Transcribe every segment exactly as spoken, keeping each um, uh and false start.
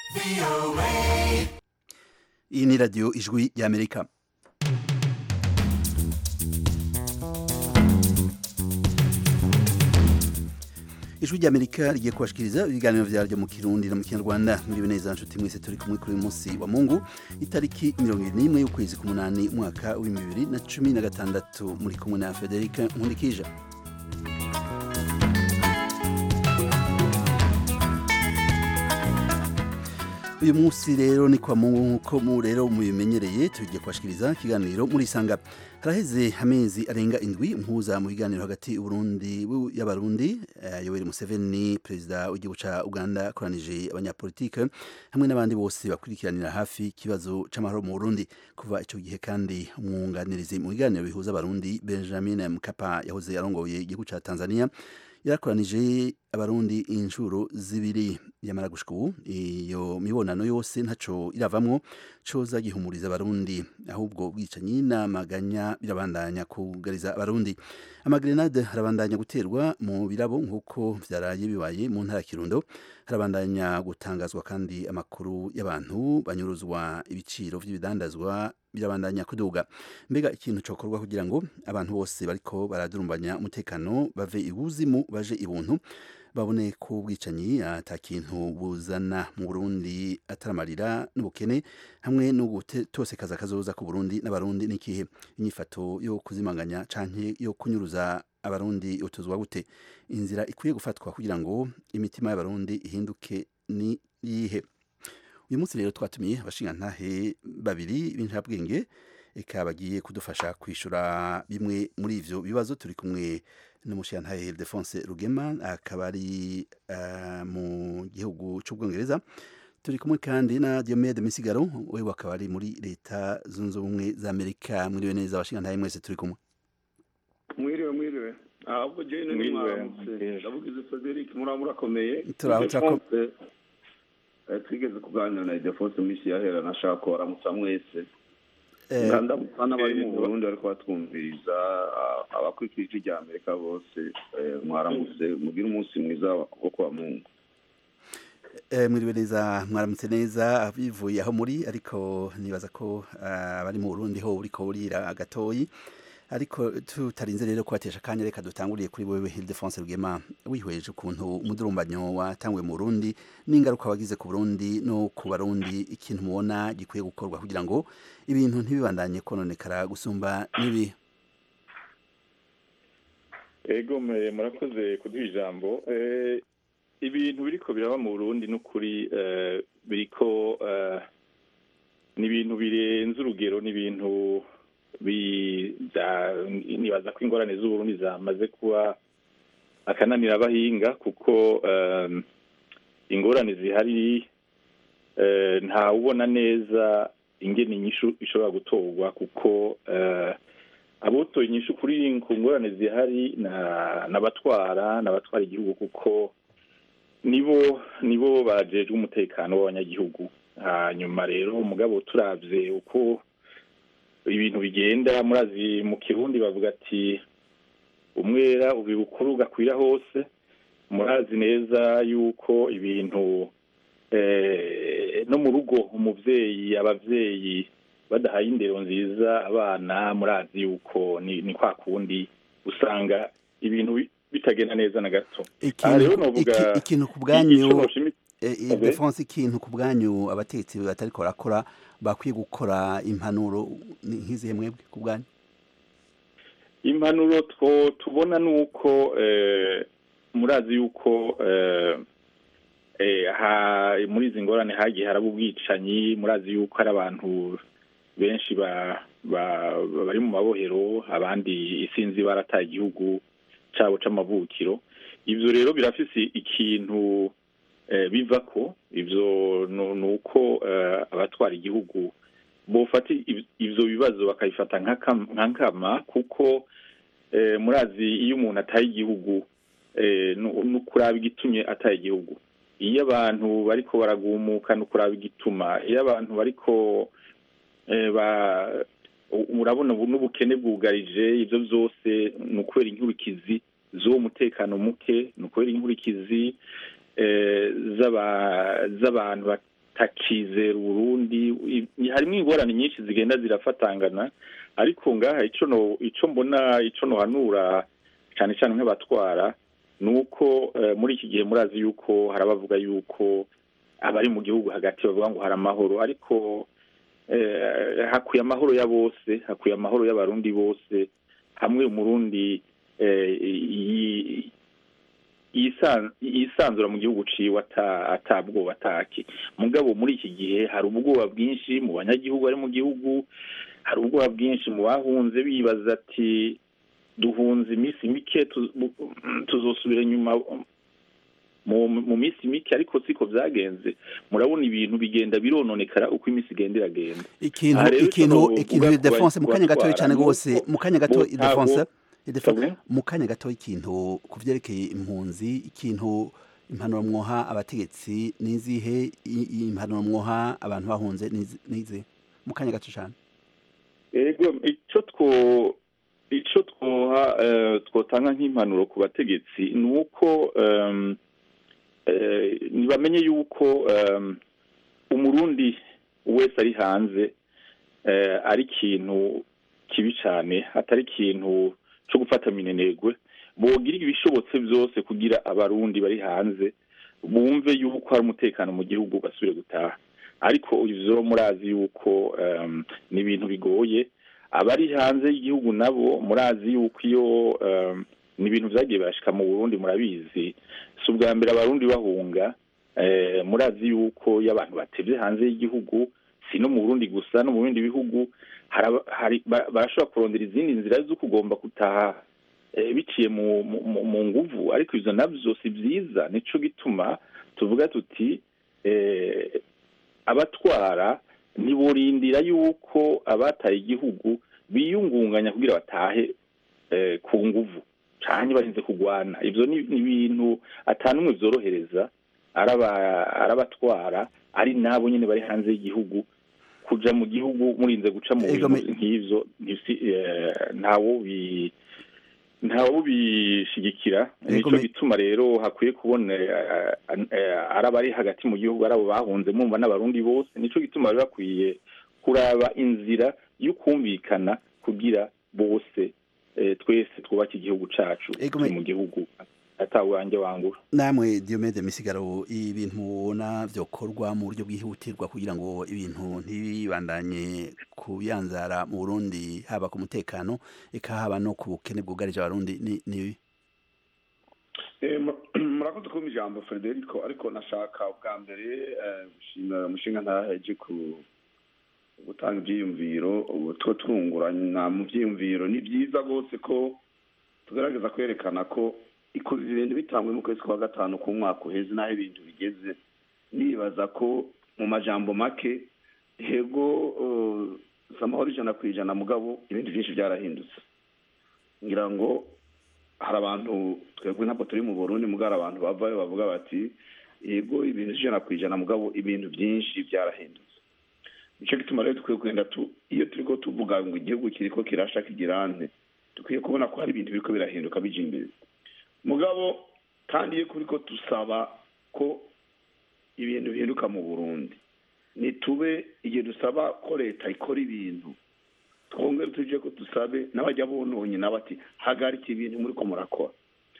Iyi ni radiyo ijwi y'Amerika. Ijwi ry'Amerika rigiye kubashikiriza ibiganiro vyaryo mu Kirundi no mu Kinyarwanda. Muri neza nshuti mwese turi kumwe kuri uyu munsi wa Mungu itariki mirongo ibiri n'imwe y'ukwezi k'umunani umwaka w'ibihumbi bibiri na cumi na gatandatu. Muri kumwe na Federica Nkundikije. Uyu munsi rero ni kwa Mungu nkuko mu rero mubimenyereye tugiye kwashikiriza ikiganiro muri sanga. Haraheze amezi arenga indwi mpuza mu biganiro hagati y'Uburundi y'abarundi uh, Yoweri Museveni perezida w'igihugu ca Uganda koranije abanyapolitike hamwe n'abandi bose bakurikiranira hafi kibazo c'amahoro mu Burundi. Kuva ico gihe kandi umwunganirizi mu biganiro bihuza abarundi Benjamin Mkapa yahoze arongoye igihugu ca Tanzania yarakoranije abarundi inshuro zibiri. Yamara gushika ubu iyo mibonano yose ntaco iravamwo coza gihumuriza abarundi, ahubwo bwicanyi n'amaganya birabandanya kugariza abarundi. Amagrenade harabandanya guterwa mu birabo nk'uko vyaraye bibaye mu ntara Kirundo. Harabandanya gutangazwa kandi amakuru y'abantu banyuruzwa, ibiciro vy'ibidandazwa birabandanya kuduga. Mbega ikintu cokorwa kugira ngo abantu bose bariko baradurumbanya umutekano bave ibuzimu baje ibuntu, babone ko ubwicanyi ata kintu buzana mu Burundi ataramarira n'ubukene hamwe no gutosekaza kazoza ku Burundi n'abarundi. N'ikihe inyifato yo kuzimanganya canke yo kunyuruza abarundi utuzwa gute? Inzira ikwiye gufatwa kugira ngo imitima y'abarundi ihinduke ni yihe? Uyu munsi rero twatumiye abashingantahe babiri b'injabwenge eka bagiye kudufasha kwishura bimwe muri ivyo bibazo. Turi kumwe n'umushingantahe Ildefonse Rugema akaba ari uh, mu gihugu c'Ubwongereza. Turi kumwe kandi na Diomede Misigaro we akaba ari muri leta zunze ubumwe za Amerika. Mwiriwe neza abashingantahe mwese turi kumwe. Mwiriwe mwiriwe. Ahubwo je ni mwaramutse. Ndavugize Frederic muramurakomeye. Turaho tako twigeze kuganira na Ildefonse misi yahera nashaka ko aramutsa mwese. Nganda mutana bari mu Burundi ariko batwumviriza abakwikije rya Amerika bose mwaramutse mugira umunsi mwiza wo kwa Mungu. Eh mwiriwe neza mwaramutse neza bivuye aho muri, ariko nibaza ko abari mu Burundi ho uriko urira agatoyi, ariko tutarinze rero kubatesha kanya reka dutanguriye kuri wewe Ildefonse Rugema. Wihweje ukuntu umudurumbanyo watangwe mu Burundi n'ingaruka wagize ku Burundi no ku Barundi, ikintu mubona gikwiye gukorwa kugira ngo ibintu ntibibandanye kononekara gusumba nibi? Ego murakoze kuduha ijambo. Eh ibintu biriko biraba mu Burundi n'ukuri eh biriko eh ni ibintu birenze urugero, ni ibintu nibaza ko ingorane z'Uburundi zamaze kuba akananira abahinga, kuko ingorane zihari nta ubona neza ingene inyishu ishobora gutorwa, kuko abotoye inyishu kuri ku ngorane zihari n'abatwara n'abatwara igihugu, kuko nibo nibo bajejwe umutekano w'abanyagihugu. Hanyuma rero umugabo turavye uko ibintu bigenda, murazi mu Kirundi bavuga ati umwera ubi bukuru gakwira hose. Murazi neza yuko ibintu eh no mu rugo umuvyeyi abavyeyi badahaye indero nziza abana, murazi yuko ni, ni kwa kundi usanga ibintu bitagenda neza na gato. Rero novuga ikintu ku bwanyu Ildefonse, ikintu ku bwanyu abatetsi batariko barakora bakwiye gukora impanuro nk'izihe mwebwe ku bwanyu? Impanuro two tubona nuko eh murazi yuko eh eh ha muri izi ngorane hagiye haraba ubwicanyi. Murazi yuko hari abantu benshi ba bari mu mabohero, abandi isinzi barataye igihugu cabo c'amavukiro. Ivyo rero birafise ikintu eh biva ko ivyo nuko eh, abatwara igihugu bofata ivyo bibazo bakayifata nk'ankama, kuko eh, murazi iyo umuntu ataye igihugu eh, no kuraba igitumye ataye igihugu. Iyo abantu bariko baragumuka no kuraba igituma, iyo abantu bariko eh, ba murabona n'ubukene bwugarije, ivyo vyose nukwera inkurikizi zo mutekano muke, nukwera inkurikizi z'abantu batakizera Burundi. Harimo ingorane nyinshi zigenda zirafatangana, ariko ngaha ico no ico mbona ico no hanura cyane cyane nk'abatwara nuko muri iki gihe murazi yuko harabavuga yuko abari mu gihugu hagati bavuga ngo hari amahoro, ariko hakuye amahoro ya bose, hakuye amahoro y'abarundi bose hamwe umurundi yisanzura mu gihugu ciwe atabwoba ataki. Mugabo muri iki gihe hari ubwoba bwinshi mu banyagihugu bari mu gihugu, hari ubwoba bwinshi mu bahunze bibaza ati duhunze iminsi mike tuzosubira nyuma mu minsi mike, ariko siko byagenze. Murabona ibintu bigenda birononekara uko iminsi igenda iragenda. ikintu ikintu ikintu Defense mu kanya gato cyane gose mu kanya gato Defense mu kanya gato ikintu kuvyerekeye impunzi, ikintu impanuro mwoha abategetsi nizihe, impanuro mwoha abantu bahunze nize mu kanya gato cyane. Ego ico two ico twoha twotanga nk'impanuro ku bategetsi nuko nibamenye yuko umurundi wese ari hanze ari ikintu kibi cyane, atari ikintu cyo gufata minenegwe. Bogira ibishobotse byose kugira abarundi bari hanze bumve yuko hari umutekano mu gihugu basubire gutaha, ariko ivyo murazi yuko ni ibintu bigoye. Abari hanze y'igihugu nabo murazi yuko iyo ni ibintu vyagiye barashika mu Burundi, murabizi si ubwa mbere abarundi bahunga. Murazi yuko iyo abantu batevye hanze y'igihugu, si no mu Burundi gusa, no mu bindi bihugu barashobora kurondera izindi nzira zo kugomba gutaha biciye mu nguvu, ariko ivyo navyo si vyiza. Nico gituma tuvuga tuti abatwara ntiborindira yuko abataye igihugu biyungunganya kugira batahe ku nguvu canke barinze kugwana. Ivyo ni ibintu atanumwe vyorohereza arabatwara ari nabo nyene bari hanze y'igihugu. Kuja mu gihugu murinze guca mu bintu nk'ivyo ntawo bi ntawo bishigikira. Nico gituma rero hakwiye kubona arabari hagati mu gihugu arabo bahunze mumva n'abarundi bose. Nico gituma rero bakwiye kuraba inzira y'ukumvikana kugira bose twese twubaka igihugu cacu mu gihugu atawanje wangura. Namwe Diomede Misigaro, ibintu mubona vyokorwa mu buryo bwihutirwa kugira ngo ibintu ntibibandanye kuyanzara mu Burundi, haba ku mutekano eka haba no ku bukene bwugarije abarundi ni murakoze kumpa ijambo Frederico, ariko nashaka ubwa mbere gushimira umushinga ntaheje ku gutanga ivyiyumviro. ubu two twungurana mu vyiyumviro ni vyiza rwose ko tugerageza kwerekana ko ikoze ibintu bitangwe mu kwezi kwa gatanu ku mwaka uheze naho ibintu bigeze. Nibaza ko mu majambo make hego samahoro ijana ku ijana, mugabo ibintu byinshi byarahindutse. Ngira ngo hari abantu twebwe ntabwo turi mu Burundi, mugara abantu bavayo bavuga bati yego ibintu ijana ku ijana, mugabo ibintu byinshi byarahindutse. Nico gituma rero tukwiye kugenda tu iyo turiko tuvuga ngo igihugu kiriko kirasha kigirante, tukwiye kubona ko hari ibintu biriko birahinduka bija imbere. Mugabo kandi iyo kuriko tusaba ko ibintu bihinduka mu Burundi, nitube igihe dusaba ko leta ikora ibintu, twongere tuje ko dusabe n'abajya bononye nabati hagarika ibintu muri ko murakora.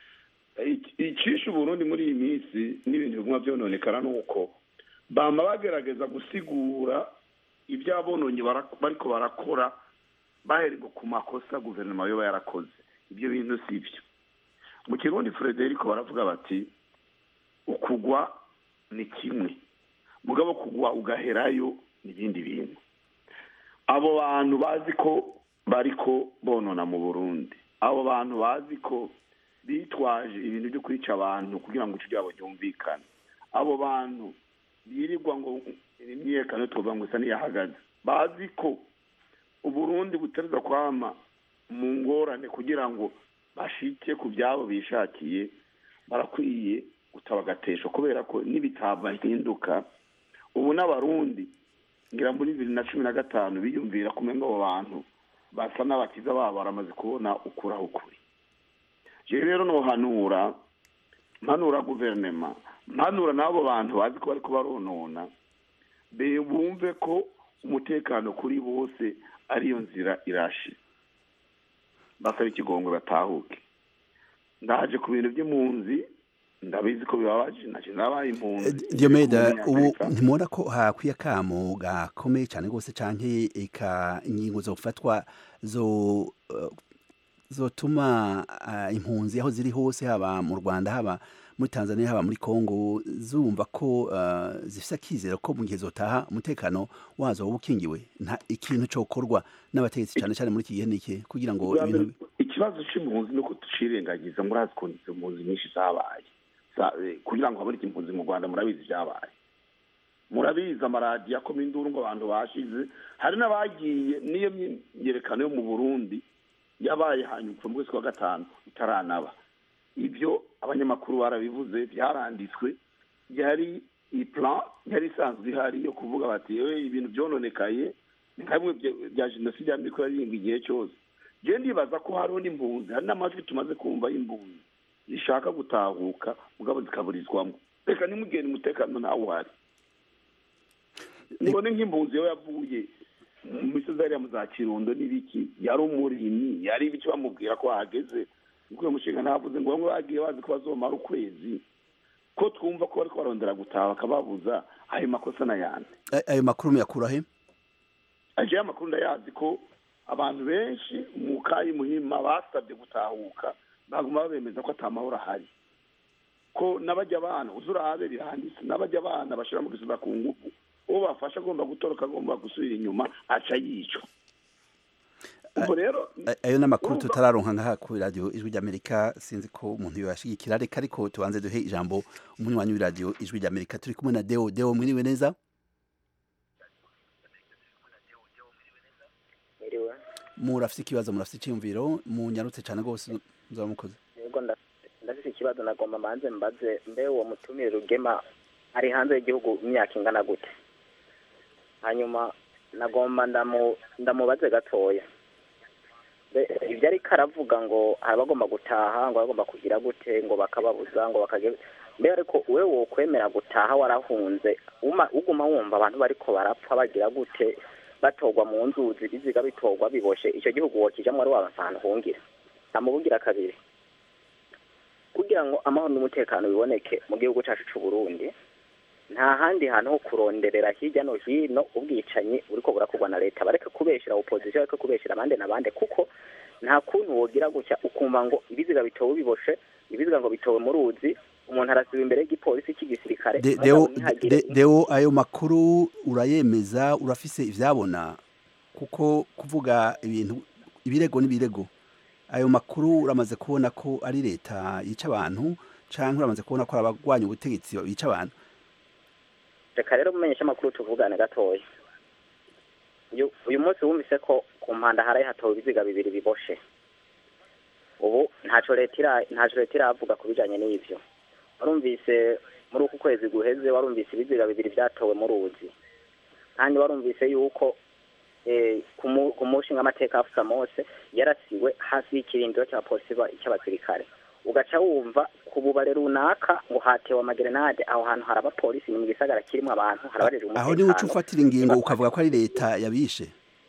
Icisha Burundi muri iyi minsi n'ibintu bimwe byononekara nuko bama bagerageza gusigura ibyabononye bariko barakora baherego ku makosa guverinoma yo yarakoze. Ibyo bintu sivyo. Mu Kirundi Frederico baravuga bati ukugwa ni kimwe, mugabo kugwa ugaherayo n'ibindi bintu. Abo bantu bazi ko bariko bonona mu Burundi, abo bantu bazi ko bitwaje ibintu byo kwica abantu kugira ngo cyabo cyumvikane, abo bantu birirwa ngo imyekano tuvuga ngo isa niyahagaze, bazi ko Uburundi butereza kwama mu ngorane kugira ngo bashike ku byabo bishakiye, barakwiye gutabagatesha kubera ko nibitava hinduka. Ubu n'abarundi ngira muri bibiri na cumi na gatanu biyumvira kumenga abo bantu basa n'abakiza babo baramaze kubona ukuraho ukuri. Je rero no hanura mpanura guverinoma, mpanura n'abo bantu bazi ko bariko baronona, bumve ko umutekano kuri bose ariyo nzira irashe basaba ikigongwe batahuke. Ndaje ku bintu by'impunzi ndabizi ko bibabaje naje nabaye impunzi. Diomede, ubu ntimubona ko hakwiye akamo gakomeye cyane rwose canke eka ingingo zo gufatwa zo uh, zotuma uh, impunzi aho ziri hose haba mu Rwanda haba muri Tanzania haba muri Kongo zumva ko uh, zifise akizero ko mu gihe zotaha umutekano wazo ubukingiwe nta ikintu cyo korwa n'abategetsi cyane cyane muri iki gihe niki kugira ngo ibintu. Ikibazo cy'impunzi nuko tucirengagiza murazi ko impunzi nyinshi zabaye kugira ngo haboneke impunzi mu Rwanda murabizi byabaye murabizi amaradiyo akoma induru ngo abantu bashize hari n'abagiye niyo myerekano yo mu Burundi yabaye hanyuma mu kwezi kwa gatanu itaranaba. Ibyo abanyamakuru barabivuze byaranditswe yari iplan yari isanzwe ihari yo kuvuga bati yewe ibintu byononekaye nkamwe bya jenoside y'Amerika yaringa igihe cyose. Je ndibaza ko hariho n'impunzi hari n'amajwi tumaze kumva y'impunzi zishaka gutahuka mugabo zikaburizwamo. Reka nimugeni umutekano ntawo uhari. Nibone nk'impunzi yo yavuye mu misozi ya mu za Kirundo n'ibiki yari umurimyi yari ibiki bamubwira ko hageze ubwo mushinga navuze ngo bamwe bagiye bazi ko bazomara ukwezi ko twumva ko bariko barondera gutaha bakababuza ayo makosa na yandi. Ayo makuru muyakura he? Aje amakuru ndayazi ko abantu benshi mu kayi muhima basabye gutahuka baguma babemeza ko atamahoro ahari ko nabajya abana uzurabe biranditse nabajya abana bashira mu gisuba ku ngufu uwo bafasha agomba gutoroka agomba gusubira inyuma aca yico. Ubwo rero ayo namakuru tutararonka nka ku radio Ijwi ry'Amerika sinzi ko umuntu yashigikira reka ariko tubanze duhe ijambo umunywanyi wa radio Ijwi ry'Amerika turi kumwe na Deo. Deo mwiriwe neza? Mwiriwe. Murafite ikibazo murafite icyumviro munyarutse cyane gose muzaba mukoze. Yego ndafite ikibazo nagomba manze mbaze mbe uwo mutumire Rugema ari hanze y'igihugu imyaka ingana gute? Hanyuma nagomba ndamu ndamubaze gatoya. Ibyo ari karavuga ngo abagomba gutaha ngo bagomba kugira gute ngo bakababuza ngo bakage mbe ariko wewe wo kwemera gutaha warahunze uma uguma wumva abantu bariko barapfa bagira gute batogwa mu nzuzi biziga bitogwa biboshe icyo gihugu wokijamwe ari wabantu hungira amubugira kabiri kugira ngo amahoro n'umutekano biboneke mu gihugu cyacu cy'u Burundi nta handi hantu ho kuronderera hirya no hino ubwicanyi buriko burakorwa na leta bareke kubeshira opposition bareke kubeshira abande nabande kuko nta kuntu wogira gucya ukumva ngo ibiziga bitowe biboshe ibiziga ngo bitowe mu ruzi umuntu arasiba imbere y'igipolisi cy'igisirikare. Deo Deo ayo makuru urayemeza urafise ivyabona kuko kuvuga ibintu ibirego n'ibirego ayo makuru uramaze kubona ko ari leta yica abantu canke uramaze kubona ko abagwanya ubutegetsi bica abantu? Reka rero mumenyesha amakuru tuvugane gatoya. Uyu uyu munsi wumvise ko ku mpanda haraye hatowe ibiziga bibiri biboshe. Ubu ntaco leta ntaco leta iravuga kubijanye n'ivyo. Warumvise muri uku kwezi guheze warumvise ibiziga bibiri byatowe mu ruzi. Kandi warumvise yuko eh kumushinga amateka afusa Mose yarasiwe hasi y'ikirindiro cya polisi cy'abasirikare. Ugaca wumva kububare runaka ngo hatewe amagerenade aho hantu haraba polisi ni mu gisagara kirimo abantu harabarije umutekano. Aho ni ucu ufatira ingingo ukavuga ko ari leta yabishe.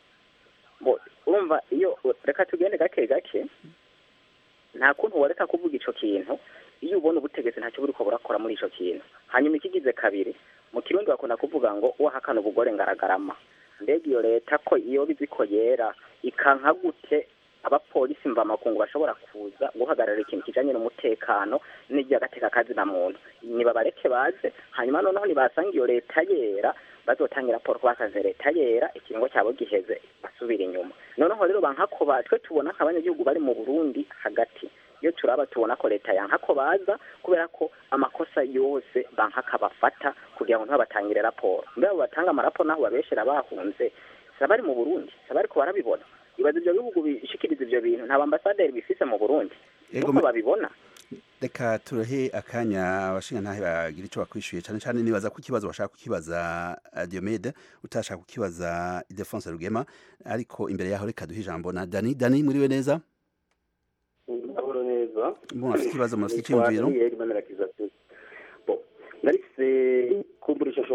Bo urumva iyo reka tugende gake gake nta kuntu wareka kuvuga ico kintu iyo ubona ubutegetsi ntacyo buriko burakora muri ico kintu. Hanyuma ikigize kabiri mu kirundi bakunda kuvuga ngo wahakana ubugore ngaragarama. Mbega iyo leta ko iyo biziko yera ikanka gute abapolisi mva makungu bashobora kuza guhagarara ikintu kijanye n'umutekano n'ijyagateka kazi na muntu niba bareke baze hanyuma noneho nibasanga iyo leta yera bazotangira raporo basanze leta yera ikiringo cyabo giheze basubira inyuma. Noneho rero bankako batwe tubona nk'abanyagihugu bari mu Burundi hagati iyo turaba tubona ko leta yankako baza kubera ko amakosa yose bankaka bafata kugira ngo ntabatangire raporo mbere batanga amaraporo naho babeshera bahunze sabari mu Burundi sabari ko barabibona ibaze ibyo bihugu bishikiriza ibyo bintu nta ambassadeur bifise mu Burundi uko babibona. Reka turahe akanya abashinga ntahe bagira ico bakwishuye cyane cyane nibaza ko kibazo bashaka kukibaza Diomede utashaka kukibaza Ildefonse Rugema ariko imbere yaho reka duhe ijambo na Dani. Dani muriwe neza? Ndabona neza. Bon afite kibazo mufite cyumviro. Narifise kumburisha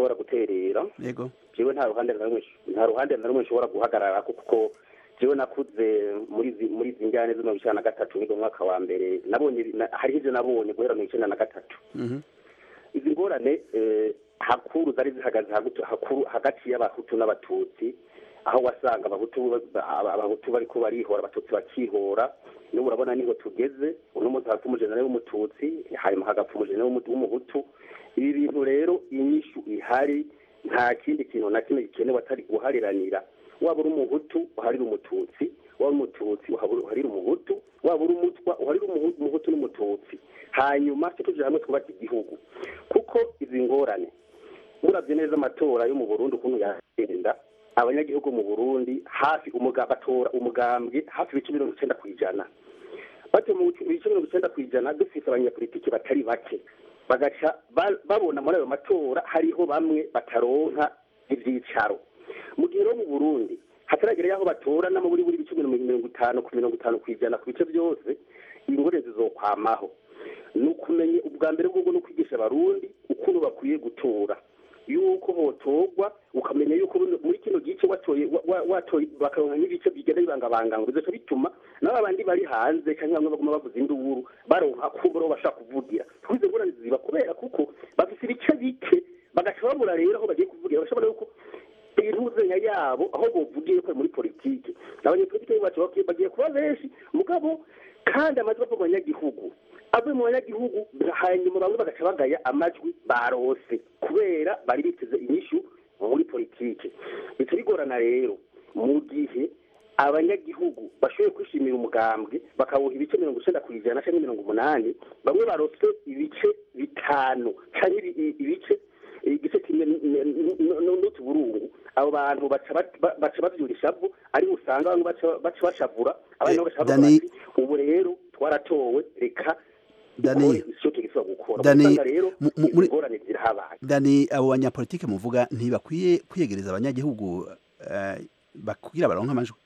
nshobora guterera yego jewe nta ruhande na rumwe nta ruhande na rumwe nshobora guhagarara kuko jewe nakuze muri zi- muri zinjane zo mirongo icenda na gatatu nigo mwaka wa mbere nabonye na- hariho ivyo nabonye guhera mirongo icenda na gatatu mhm izi ngorane eh, hakuru zari zihagaze hagutu- hakuru hagati y'abahutu n'abatutsi aho wasanga abahutu aba- abahutu bariko barihora abatutsi bakihora n'ubu urabona niho tugeze uno munsi hapfa umujenerali w'umututsi hanyuma hagapfa umujenerali w'umu- w'umuhutu ibi bintu rero inyishu ihari nta kindi kintu na kimwe gikenewe atari guhariranira waba uri umuhutu uharira umututsi waba uri umututsi uharira umuhutu waba uri umutwa uharira umuhu- umuhutu n'umututsi hanyuma cyo tuje hamwe twubaka igihugu kuko izi ngorane muravye neza amatora yo mu Burundi ukuntu yagenda abanyagihugu mu Burundi hafi umuga batora umugambwe hafi ibice mirongo icenda kw'ijana bate mu bice mirongo icenda kw'ijana dufise abanyapolitiki batari bake bagaca ba- babona muri ayo matora hariho bamwe bataronka ivyicaro mu gihe rero mu Burundi hataragera yaho batora no muri buri bice mirongo itanu ku mirongo itanu kw'ijana ku bice byose ingorane zizokwamaho ni ukumenya ubwa mbere bw'ubwo no kwigisha abarundi ukuntu bakwiye gutora yuko hotorwa ukamenya yuko muri kino gice watoye wa- wa- watoye bakaronka n'ibice bigenda bibangabanga ngo bizoca bituma nabo abandi bari hanze cyangwa bamwe baguma bavuza induru baronka kumbura bashaka kuvugira twize ngorane ziba kubera kuko bafise ibice bike bagaca babura rero aho bagiye kuvugira bashobora yuko intuzenya yabo aho bovugiye ko muri politike abanyepolitike bacu bagiye bagiye kuba benshi mugabo kandi amajwi ava mu banyagihugu avuye mu banyagihugu hanyuma bamwe bagaca bagaya amajwi barose kubera bari biteze inyishu muri politike bica bigorana rero mu gihe abanyagihugu bashoboye kwishimira umugambwe bakawuha ibice mirongo icenda kw'ijana canke mirongo umunani bamwe barose ibice bitanu canke ibi- ibice igice kimwe n'utuburungu abo bantu baca ba- baca bavyura ishavu ari usanga bamwe baca baca bashavura abandi nabo Eh, baca bavuga Dani- bati ubu rero twaratowe reka Dani- dukore icyo tugisaba gukora Dani, usanga rero mu- mu- muri- ingorane zirahabaye Dani abo banyapolitike muvuga ntibakwiye kwiyegereza abanyagihugu eh, bakugira baronka amajwi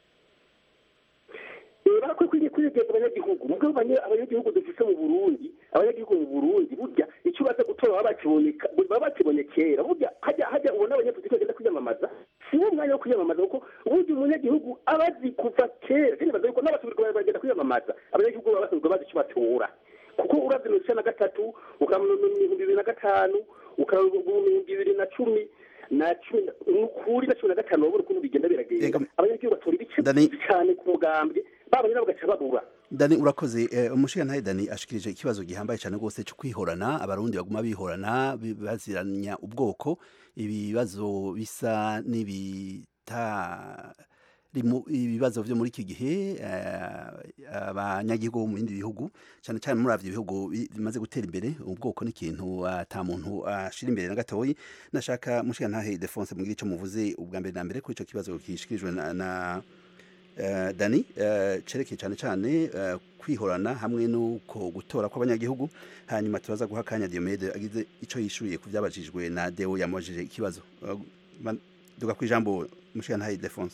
Eh, barakwiye kwigeza abanyagihugu mugabo abanye- abanyagihugu dufise mu Burundi abanyagihugu mu Burundi burya icyo baza gutora baba bakibonye ka- baba bakibonye kera burya hajya hajya ubona abanyapolitike bagenda kwiyamamaza si wo mwanya wo kwiyamamaza kuko burya umunyagihugu aba azi kuva kera kandi baza yuko n'abasubirwa bagenda kwiyamamaza abanyagihugu baba basubirwa bazi icyo batora kuko uravye mirongo icenda na gatatu ukamenya ibihumbi bibiri na gatanu ukamenya ibihumbi bibiri na cumi na cumi na- nukuri na cumi na gatanu wabona ukuntu bigenda biragenda Ega- abanyagihugu batora ibice Dani- byinshi cane ku mugambwe babanye nabo bagaca babura Dani urakoze eh, umushigantahe Dani ashikirije ikibazo gihambaye cyane rwose cyo kwihorana abarundi baguma bihorana bi- baziranya ubwoko ibibazo bisa n'ibita rimu ibibazo vyo muri iki gihe eh, abanyagihugu bo mu bindi bihugu cyane cyane muri avyo bihugu bi- bimaze gutera imbere ubwoko n'ikintu ata muntu ashira imbere na gatoyi nashaka mushigantahe Defonse mugira ico muvuze ubwa mbere na mbere kuri ico kibazo kishikirijwe na, na Uh, Dani uh, cerekeye cyane cyane uh, kwihorana hamwe nuko gutora kw'abanyagihugu hanyuma turaza guha kanya Diomede agize ico yishuriye ku byabajijwe na Deo yamubajije ikibazo uh, man- duga ku ijambo mushigantahe Defonse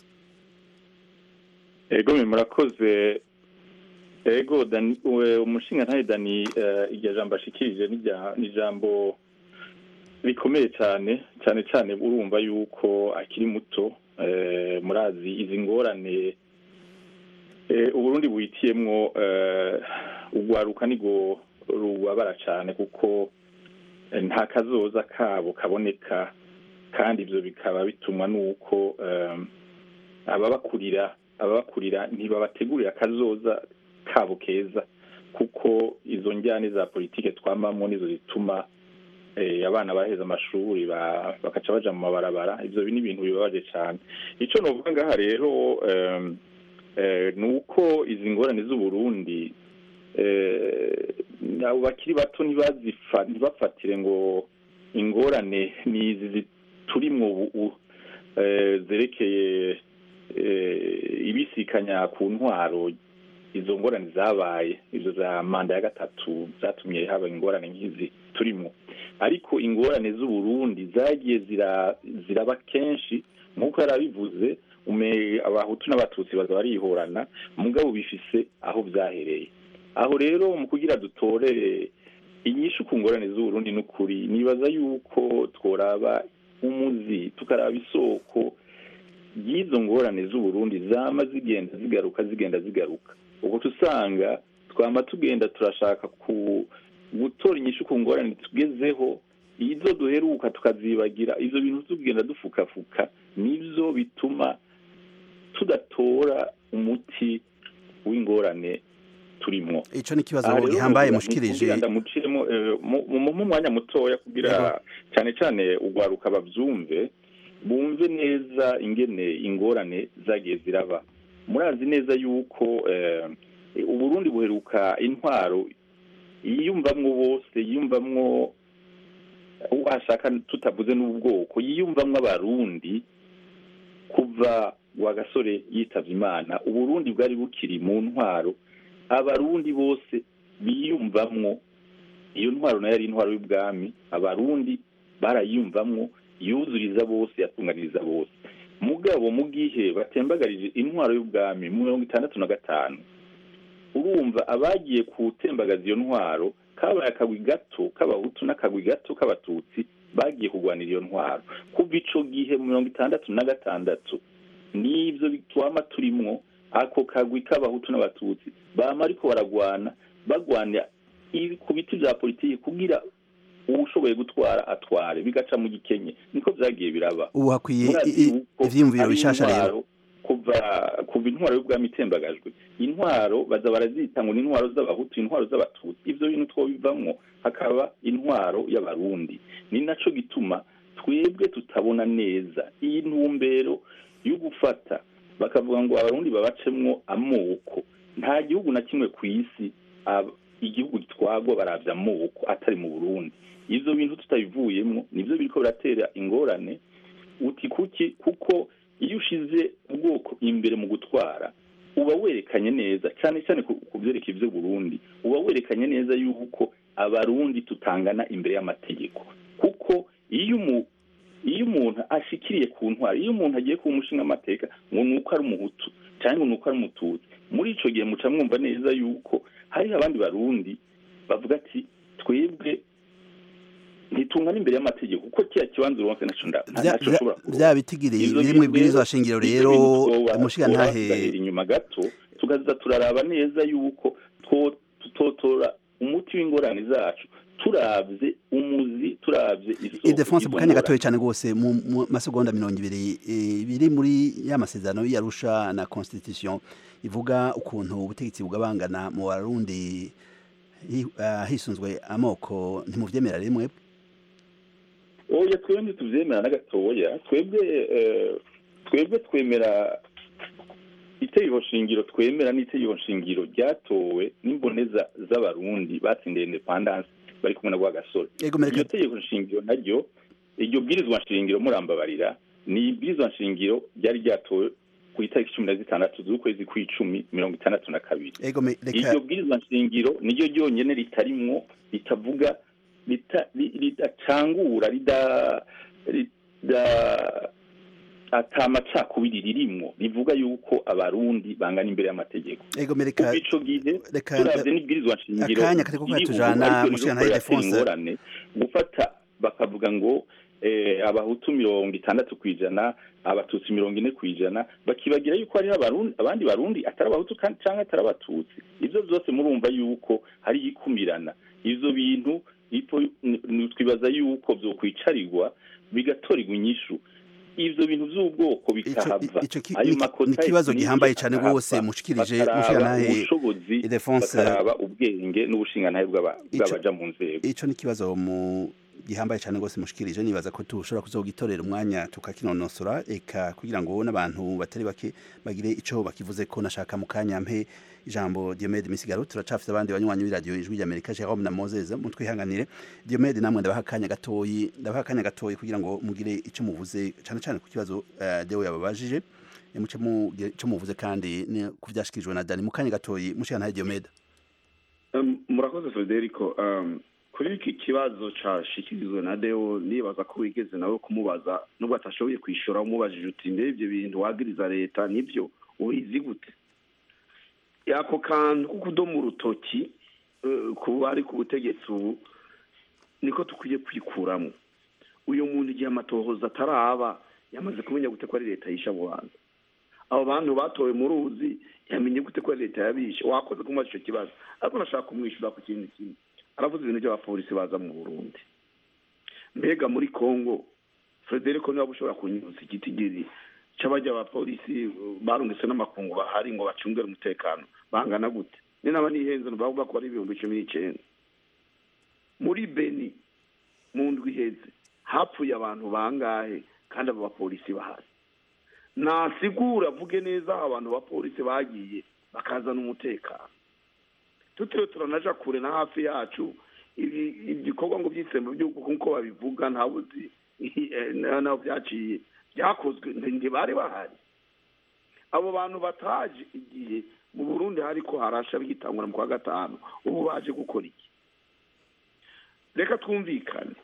ego mwe murakoze ego Dani we- umushingantahe Dani eh, iryo jambo ashikirije n'irya- ni ijambo rikomeye cyane cyane cyane urumva yuko akiri muto eh, murazi izi ngorane eh, uburundi buhitiyemwo eh, ugwaruka nigo rubabara cyane kuko eh, nta kazoza kabo kaboneka kandi ivyo bikaba bitumwa nuko eh, ababakurira ababakurira ntibabategurira akazoza kabo keza kuko izo njyane za politike twambamwo nizo zituma eh, abana baheza amashuri ba- bakaca baja mu mabarabara ivyo ni ibintu bibabaje cyane ico novuga ngaha rero eh, eh, nuko izi ngorane z'Uburundi eh, abo bakiri bato ntibazifa ntibafatire ngo ingorane nizi turimwo ubu eh, zerekeye eh, ibisikanya ku ntwaro izo ngorane zabaye izo za manda ya gatatu zatumye haba ingorane nk'izi turimo ariko ingorane z'Uburundi zagiye zira ziraba kenshi nkuko yarabivuze ume abahutu n'abatutsi baza barihorana mugabo bifise aho byahereye aho rero mu kugira dutorere inyishu ku ngorane z'Uburundi n'ukuri nibaza yuko tworaba umuzi tukaraba isoko y'izo ngorane z'uburundi zama zigenda zigaruka zigenda zigaruka ubwo tusanga twama tugenda turashaka ku gutora inyishu ku ngorane tugezeho izo duheruka tukazibagira ivyo bintu tugenda dufukafuka nivyo bituma tudatora umuti w'ingorane turimo. Ico ni kibazo gihambaye mushikirije ndamuciremo mu mwanya mutoya kugira cyane cyane ugwaruka bavyumve bumve neza ingene ingorane zagiye ziraba. Murazi neza yuko uburundi buheruka intwaro yiyumvamwo bose yiyumvamwo washaka tutavuze n'ubwoko yiyumvamwo abarundi kuva wa gasore yitavye Imana uburundi bwari bukiri mu ntwaro abarundi bose biyumvamwo iyo ntwaro nayo ari intwaro y'ubwami abarundi barayumvamwo yuzuriza bose yatunganiriza bose mugabo mu gihe batembagarije intwaro y'ubwami mu mirongo itandatu na gatanu urumva abagiye kutembagaza iyo ntwaro kabaye akagwi gato k'abahutu n'akagwi gato k'abatutsi bagiye kurwanira iyo ntwaro kuva ico gihe mu mirongo itandatu na gatandatu nivyo bitwama turimwo ako kagwi k'abahutu n'abatutsi bama ariko baragwana bagwana ku biti vya politiki kugira uwushoboye gutwara atware bigaca mu gikenye niko vyagiye biraba ubu hakwiye ivyiyumviro bishasha rero kuva kuva intwaro y'ubwami itembagajwe intwaro baza barazita ngo ni intwaro z'abahutu intwaro z'abatutsi ivyo bintu twobivamwo hakaba intwaro y'abarundi ni naco gituma twebwe tutabona neza iyi ntumbero yo gufata bakavuga ngo abarundi babacemwo amoko nta gihugu na kimwe ku isi igihugu gitwagwa baravya amoko atari mu Burundi ivyo bintu tutabivuyemwo nivyo biriko biratera ingorane uti kuki kuko iyo ushize ubwoko imbere mu gutwara uba werekanye neza cyane cyane ku byerekeye ivyo Burundi uba werekanye neza yuko abarundi tutangana imbere y'amategeko kuko iyo umu iyo umuntu ashikiriye ku ntwari iyo umuntu agiye ku mushinga amateka ngo nuko ari umuhutu cyangwa nuko ari umututsi muri ico gihe muca mwumva neza yuko hari abandi barundi bavuga ati twebwe ntitungana imbere y'amategeko kuko kiya kibanza uronse naco naco shobora bya bitigiriye biri mu bwirizo shingiro rero umushinga ntahe inyuma gato tugaza turaraba neza yuko tutotora umuti w'ingorane zacu turavye umuzi turavye isoko idefense bukanya gatoye cyane gose mu masegonda mirongo ibiri biri muri ya masezerano y'Arusha na constitution ivuga ukuntu ubutegetsi bugabangana mu Barundi hisunzwe amoko ntimuvyemera rimwe oya twebwe ntituvyemera na gatoya twebwe twebwe twemera itegeko shingiro twemera n'itegeko shingiro ryatowe n'imboneza z'abarundi batsindiye independence bari kumwe na Rwagasore iyo tegeko shingiro naryo iryo bwirizwa shingiro murambabarira ni bwirizwa shingiro ryari ryatowe ku itariki cumi na zitandatu z'ukwezi kw'icumi mirongo itandatu na kabiri iryo bwirizwa shingiro niryo ryonyene ritarimwo ritavuga ridacangura rida atamacakubiri ririmwo rivuga yuko abarundi bangana imbere y'amategeko kuko ico gihe turavye n'ibwirizwa shingiro akanya kati ko katujana mushana y'idefense gufata bakavuga ngo abahutu mirongo itandatu kwijana abatutsi mirongo ine kwijana bakibagira yuko hari abandi barundi atari abahutu canke atari abatutsi ivyo vyose murumva yuko hari ikumirana ivyo bintu ipo twibaza yuko vyokwicarirwa bigatorigwa inyishu ivyo bintu vy'ubwoko bikahava ayo makota ikibazo gihambaye cyane gose mushikirije mushanahe idefense baraba ubwenge n'ubushinganahe bw'abaja mu nzego ico ni kibazo mu gihambaye cyane gose mushikirije nibaza ko tushobora kuzogitorera umwanya tukakinonosora eka kugira ngo n'abantu batari bake bagire ico bakivuze ko nashaka mu kanya mpe ijambo Diomede Misigaro turacafite abandi banywanyi b'iradio ijwi ry'Amerika Jerome na Moses mutwihanganire Diomede namwe ndabaha kanya gatoyi ndabaha kanya gatoyi kugira ngo mugire ico muvuze cyane cyane ku kibazo uh, Deo yababajije muce mu ico muvuze kandi kuvyashikijwe na Dani mu kanya gatoyi mushana Diomede um, murakoze Federico um, kuri iki kibazo cashikirizwe na Deo nibaza ko wigeze nawe kumubaza nubwo atashoboye kwishura umubajije uti ndebye bintu wagiriza leta nivyo ubizi gute yako kantu kudomo urutoki ku bari ku butegetsi ubu niko tukwiye kwikuramo uyu muntu igihe amatohoza ataraba yamaze kumenya gute ko ari leta yishe abo bantu abo bantu batowe mu ruzi yamenye gute ko ari leta yabishe wakoze kumubaza icyo kibazo ariko nashaka kumwishyura ku kintu kimwe aravuze ibintu by'abapolisi baza mu Burundi mbega muri Congo Frederico niba ushobora kunyuza igitigiri cy'abajya abapolisi barungitse n'amakungu bahari ngo bacungere umutekano bangana gute ni naba nihenze bavuga ko ari ibihumbi cumi n'icyenda muri Beni mu ndwi iheze hapfuye abantu bangahe kandi abo bapolisi bahari nasigura avuge neza abantu bapolisi bagiye bakazana umutekano tutiriwe turanaja kure na hafi yacu ibikorwa ngo by'itsembo by'uko nk'uko babivuga ntabuzi naho byaciye byakozwe ntibari bahari abo bantu bataje igihe mu Burundi hariko harasha bigitangura mu kwa gatanu ubu baje gukora iki reka twumvikane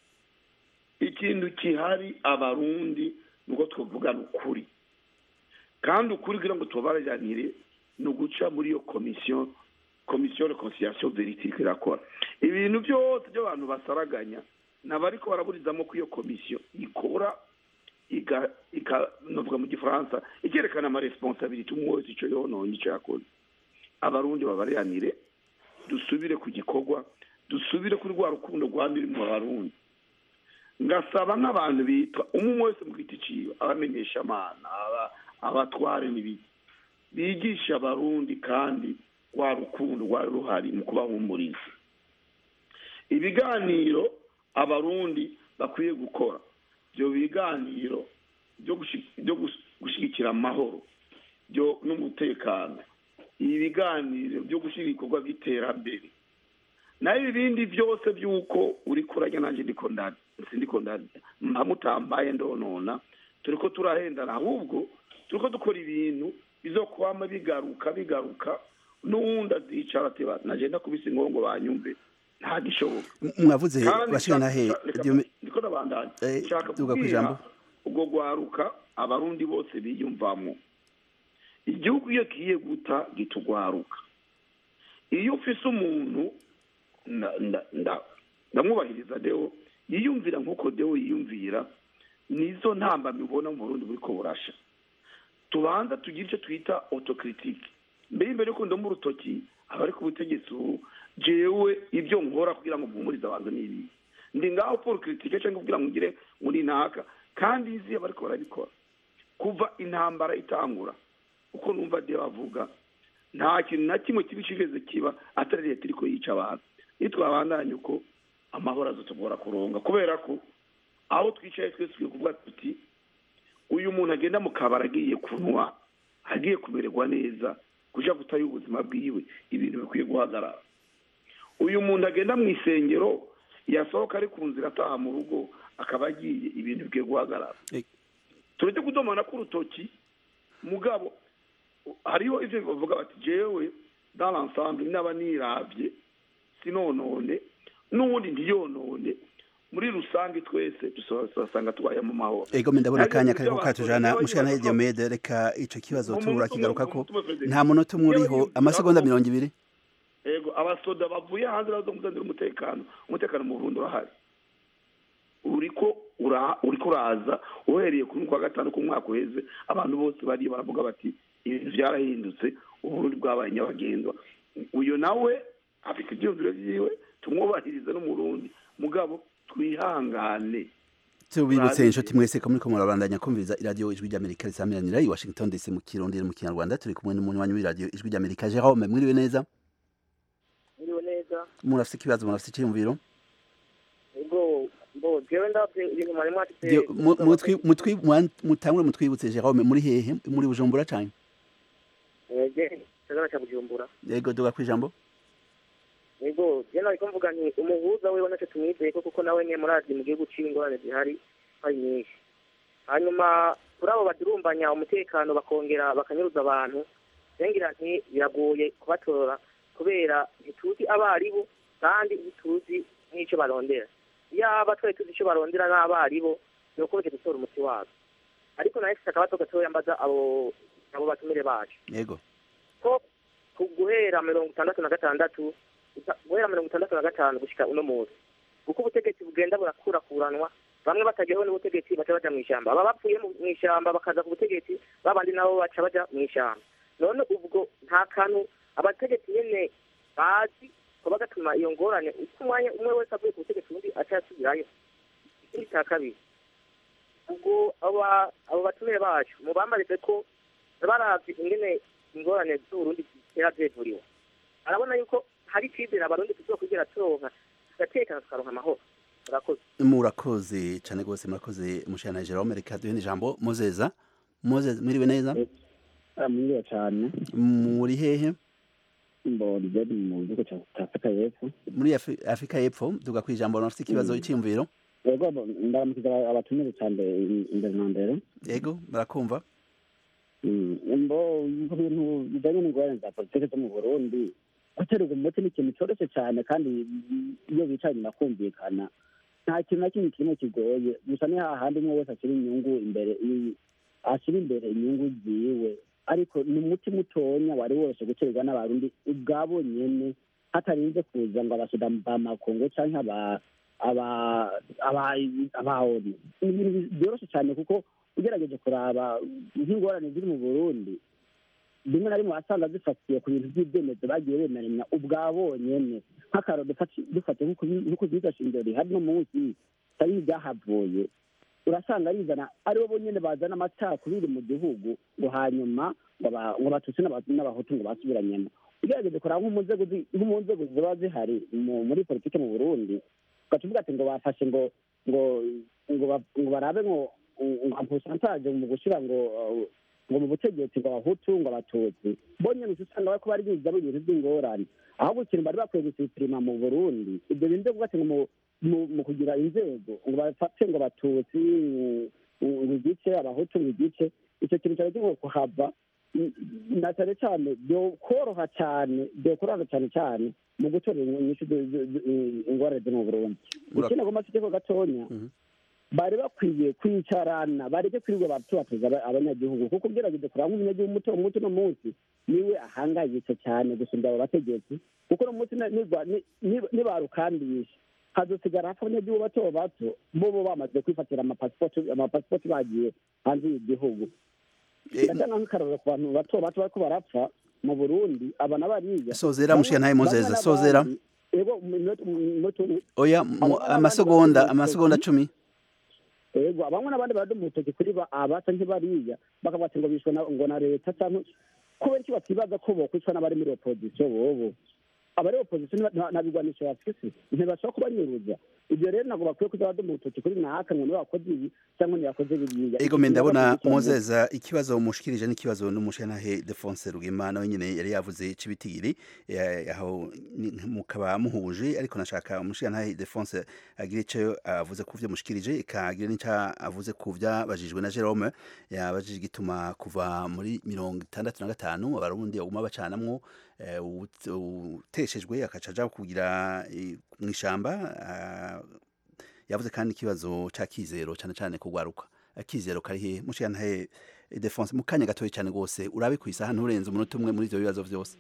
ikintu kihari abarundi nuko twavugana ukuri kandi ukuri kugira ngo tubabaranire no guca muri iyo commission commission de conciliation véridique irakora ibintu byose byo abantu basaraganya nabariko baraburizamo ku iyo commission ikora iga ika novuga mu gifaransa ikerekana ama responsabilité umwe ico yononye ico yakoze abarundi babaranire dusubire ku gikorwa dusubire kuri rwa rukundo rwandiri mu barundi ngasaba nk'abantu bitwa umwe wese mu giti ciwe abamenyesha amana abatware n'ibiki bigisha abarundi kandi wa rukundo rwari ruhari mu kubahumuriza ibiganiro abarundi bakwiye gukora byo biganiro byo gushigikira amahoro byo n'umutekano ibiganiro byo gushigikira ibikorwa by'iterambere nayo ibindi byose by'uko uri kurajya nanjye ndiko ndani sindiko ndani mpamutambaye ndonona turiko turahendana ahubwo turiko dukora ibintu bizokwama bigaruka bigaruka n'uwundi azicara ati nagenda kubisa ingongo banyumve nta gishoboka mwavuze bashika nahe ndiko nabandanye nshaka kubwira ubwo gwaruka abarundi bose biyumvamo igihugu iyo kiye guta gitugwaruka iyo ufise umuntu ndamwubahiriza deo yiyumvira nk'uko deo yiyumvira nizo ntamba mibona mu Burundi buriko burasha tubanza tugira icyo twita autocritique mbere imbere ko ndo mu rutoki abari ku butegetsi jewe ibyo nkora kugira ngo mpumurize abantu nibi ndi ngaho pour critique cyangwa kugira ngo ngire muri naka kandi izi abari ko barabikora kuva intambara itangura uko numva deo avuga nta kintu na kimwe kibishigeze kiba atari leta iriko yica abantu nitwabandanye uko amahoro azotugora kuronga kubera ko aho twicaye twese twiye kuvuga tuti uyu muntu agenda mu kabara agiye kunwa agiye kumererwa neza kuja gutayo ubuzima bwiwe ibintu bikwiye guhagarara uyu muntu agenda mu isengero yasohoka ari ku nzira ataha mu rugo akaba agiye ibintu bikwiye guhagarara turetse kudomana ku rutoki mugabo hariho ivyo bavuga bati jewe dans l'ensemble n'aba niravye sinonone n'ubundi ntiyonone muri rusange twese dusanga tubaye mu mahoro ego ndabona akanya kariko katujana mushana ya Diomede reka ico kibazo tubura kigaruka ko nta munota umuriho amasegonda mirongo ibiri ego abasoda bavuye hanze bazo kuzanira umutekano umutekano mu Burundi urahari uriko ura uriko uraza uhereye ku kwa gatanu ku mwaka uheze abantu bose bari baravuga bati ibintu byarahindutse Uburundi bwabaye nyabagendwa uyo nawe afite ibyumviro byiwe tumwubahiriza no mu Burundi mugabo twihangane tubibutse inshuti mwese ko muriko murabandanya kumviriza iradio ijwi ry'Amerika risamiranira i Washington D C mu Kirundi mu Kinyarwanda turi kumwe n'umuntu wanyu w'iradio ijwi ry'Amerika Jerome mwiriwe neza mwiriwe neza murafite ikibazo murafite icyumviro ego bo jewe ndavye ibintu mwari mwatse mutwi mutwi mutangure mutwibutse Jerome muri hehe muri Bujumbura cyane ege cyangwa cya Bujumbura yego duga kwijambo ego jena ariko mvuga nti umuhuza wewe naco tumwizeye ko kuko nawe nye murazi mu gihugu c'ingorane zihari hari nyinshi hanyuma kuri abo badurumbanya umutekano bakongera bakanyuruza abantu sengira nti biragoye kubatora kubera ntituzi abaribo kandi ntituzi n'ico barondera yaba twari tuzi ico barondera n'abaribo nuko bike dutora umuti wabo ariko naye akabato gatoya mbaza abo abo batumire bacu yego ko kuguhera mirongo itandatu na gatandatu guhera mirongo itandatu na gatanu gushika uno munsi uko ubutegetsi bugenda burakurakuranwa bamwe batageho n'ubutegetsi baca baja mu ishyamba aba bapfuye mu ishyamba bakaza ku butegetsi babandi nabo baca baja mu ishyamba none ubwo nta kantu abategetsi nyene bazi ko bagatuma iyo ngorane uko umwanya umwe wese avuye ku butegetsi undi aca yasubirayo ikindi cya kabiri ubwo aba abo batumire bacu mubambarize ko baravye ingene ingorane z'uburundi zitera zevuriwe arabona yuko hari icizere abarundi tuzokwigera turonka tugatekana tukaronka amahoro murakoze murakoze cyane rwose murakoze mushana Jerome reka duhe ijambo Mozeza Mozeza mwiriwe neza mwiriwe cyane muri hehe mbona bari mu gihugu cya Afrika y'Epfo muri Afrika y'Epfo duga ku ijambo nafite ikibazo cy'imviro yego ndamukiza abatumire cyane imbere na mbere yego barakumva mbo ku bintu bijyanye n'ingorane za politiki zo mu Burundi guterwa umuti ni ikintu cyoroshye cyane kandi iyo bicaye nakumvikana nta kintu na kimwe kirimo kigoye gusa ni hahandi umwe wese ashyira inyungu imbere ashyira imbere inyungu ziwe ariko ni umuti mutonya wari wose guterwa n'abarundi ubwabo nyene hatarinze kuza ngo abasida bamakongo canke aba aba aba abahoni ni ibintu byoroshye cyane kuko ugerageje kuraba nk'ingorane ziri mu Burundi rimwe na rimwe wasanga zifatiye ku bintu by'ibyemezo bagiye bemeranya ubwabo nyene nk'akaro dufate nk'uko byitwa shingiro rihari no munsi tari byahavuye urasanga rizana aribo bonyene bazana amacakubiri mu gihugu ngo hanyuma ngo batutsi n'abahutu ngo basubiranyemo ugerageje kuraba nko mu nzego ziba zihari muri politiki mu Burundi ukavuga ati ngo bafashe ngo ngo ngo barabe ngo ampusantaje mu gushyira ngo ngo mu butegetsi ngo abahutu ngo abatutsi bonyene usanga bariko barigiza ibintu by'ingorane ahubwo ikintu bari bakwiye gusipirima mu Burundi ibyo bintu byo ati ngo mu kugira inzego ngo bafate ngo abatutsi ngo igice abahutu ngo igice icyo kintu cyari kigo kuhava na cyane cyane byo koroha cyane byo koroha cyane cyane mu gutora inyishu ingorane zo mu Burundi ikindi agomba kiteko gatonya bari bakwiye kwicarana bareke kwirirwa batubatuza abanyagihugu kuko ugerageje kuraba nk'umunyagihugu muto muto no munsi niwe ahangayitse cyane gusumba abo bategetsi kuko no munsi nibarukandisha hazosigara hafi abanyagihugu bato bato bo bo bamaze kwifatira amapasipoti amapasipoti bagiye hanze y'igihugu ndajana nk'akarorero ku bantu bato bato bariko barapfa mu Burundi aba nabariya sozera mushika ntaye Mozeza sozera yego oya amasegonda amasegonda cumi ego abamwe n'abandi baradumutoke kuri abata nk'ibariya bakabati ngo bishwe ngo na leta cyangwa kubera iki batibaza ko bokwicwa n'abari muri opposition bobo abari opposition nabigwanisha bafise ntibashobora kubanyuruza ibyo rero ntabwo bakwiye kuza badumutoke kuri naka ngo bakoze ibi cyangwa ntibakoze biriya ego me ndabona Mozeza ikibazo mushikirije n'ikibazo n'umushanahe Defonse Rugema nawe nyine yari yavuze cibitigiri aho mukaba muhuje ariko nashaka umushanahe Defonse agire cyo avuze ku byo mushikirije ikagira n'icya avuze ku byabajijwe na Jerome yabajije gituma kuva muri mirongo itandatu na gatanu abarundi baguma bacanamwo uteshejwe akacaja kugira mu ishamba yavuze kandi ikibazo ca kizero cyane cyane kugwaruka akizero kari he mushana he Defonse mukanya gatoyi cyane gose urabe ku isaha nturenze umunota umwe muri ivyo bibazo vyose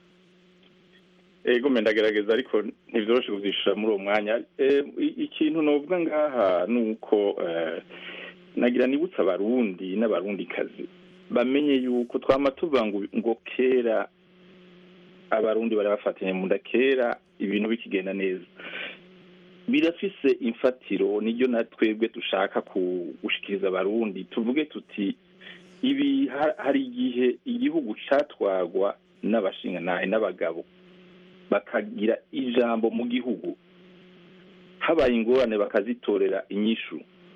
ego mendagerageza ariko ntivyoroshe kuzishira muri uwo mwanya ikintu novuga ngaha nuko nagira nibutsa abarundi n'abarundi kazi bamenye yuko twama tuvuga ngo kera abarundi bari bafatanye mu ndakera ibintu bikigenda neza birafise imfatiro niryo natwebwe dushaka gushikiriza abarundi tuvuge tuti ibi hari igihe igihugu catwagwa n'abashingantahe n'abagabo bakagira ijambo mu gihugu habaye ingorane bakazitorera inyishu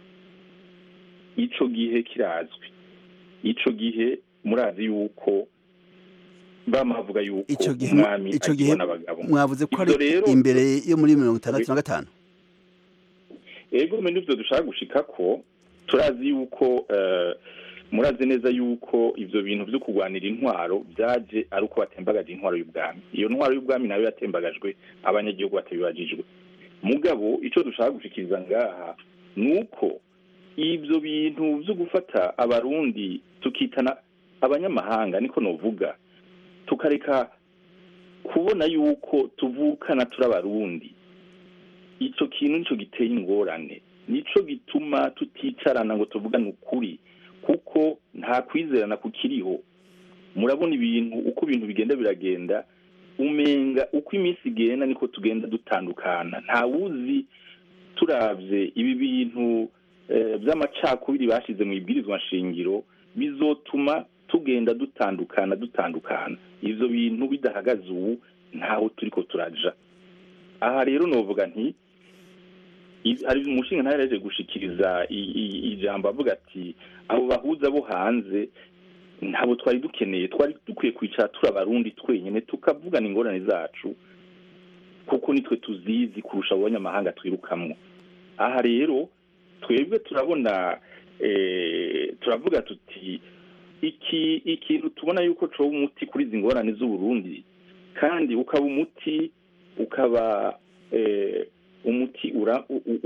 ico gihe kirazwi ico gihe murazi yuko bamavuga yuko umwami ico gihe mwavuze ko ari imbere yo muri mirongo itandatu na gatanu ego mende ivyo dushaka gushika ko turazi yuko murazi neza yuko ivyo bintu vyo kurwanira intwaro byaje ari uko batembagaje intwaro y'ubwami iyo ntwaro y'ubwami nayo yatembagajwe abanyagihugu batabibajijwe mugabo ico dushaka gushikiriza ngaha nuko ivyo bintu vyo gufata abarundi tukitana abanyamahanga niko novuga tukareka kubona yuko tuvukana turi abarundi ico kintu nico giteye ingorane nico gituma tuticarana ngo tuvugane ukuri kuko nta kwizerana kukiriho. Murabona ibintu uko ibintu bigenda biragenda, umenga uko iminsi igenda niko tugenda dutandukana. Nta wuzi turavye ibi bintu by'amacakubiri bashize mu ibwirizwa nshingiro bizotuma tugenda dutandukana dutandukana. Ivyo bintu bidahagaze ubu ntaho turiko turaja. Aha rero novuga nti hari umushinga ntareje gushikiriza ijambo avuga ati abo bahuza bo hanze ntabo twari dukeneye, twari dukwiye kwicara turi abarundi twenyene tukavugana ingorane zacu kuko nitwe tuzizi kurusha abanyamahanga twirukamwo. Aha rero twebwe turabona eh turavuga tuti iki ikintu tubona yuko cyo umuti kuri zingorane z'u Burundi kandi ukaba umuti ukaba eh umuti ura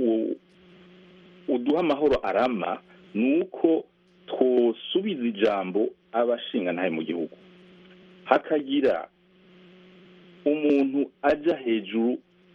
uduha amahoro arama nuko twosubiza ijambo abashinga ntaye mu gihugu, hakagira umuntu aja hejuru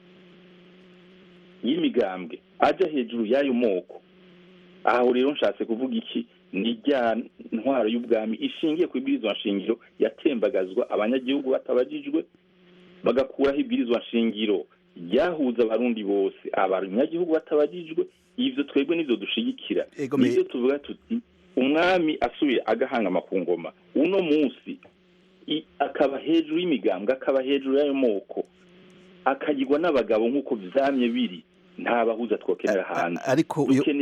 y'imigambwe, aja hejuru y'ayo moko. Aho rero nshatse kuvuga iki ni rya ntwaro y'ubwami ishingiye ku ibwirizwa nshingiro yatembagazwa abanyagihugu batabajijwe, bagakuraho ibwirizwa nshingiro ryahuza abarundi bose abanyagihugu batabajijwe. Ivyo twebwe nivyo dushigikira, nivyo tuvuga tuti umwami asubiye agahanga makungoma uno munsi akaba hejuru y'imigambwe, akaba hejuru y'ayo moko, akagirwa n'abagabo nk'uko vyamye biri. Nta bahuza twokenera hanze, ariko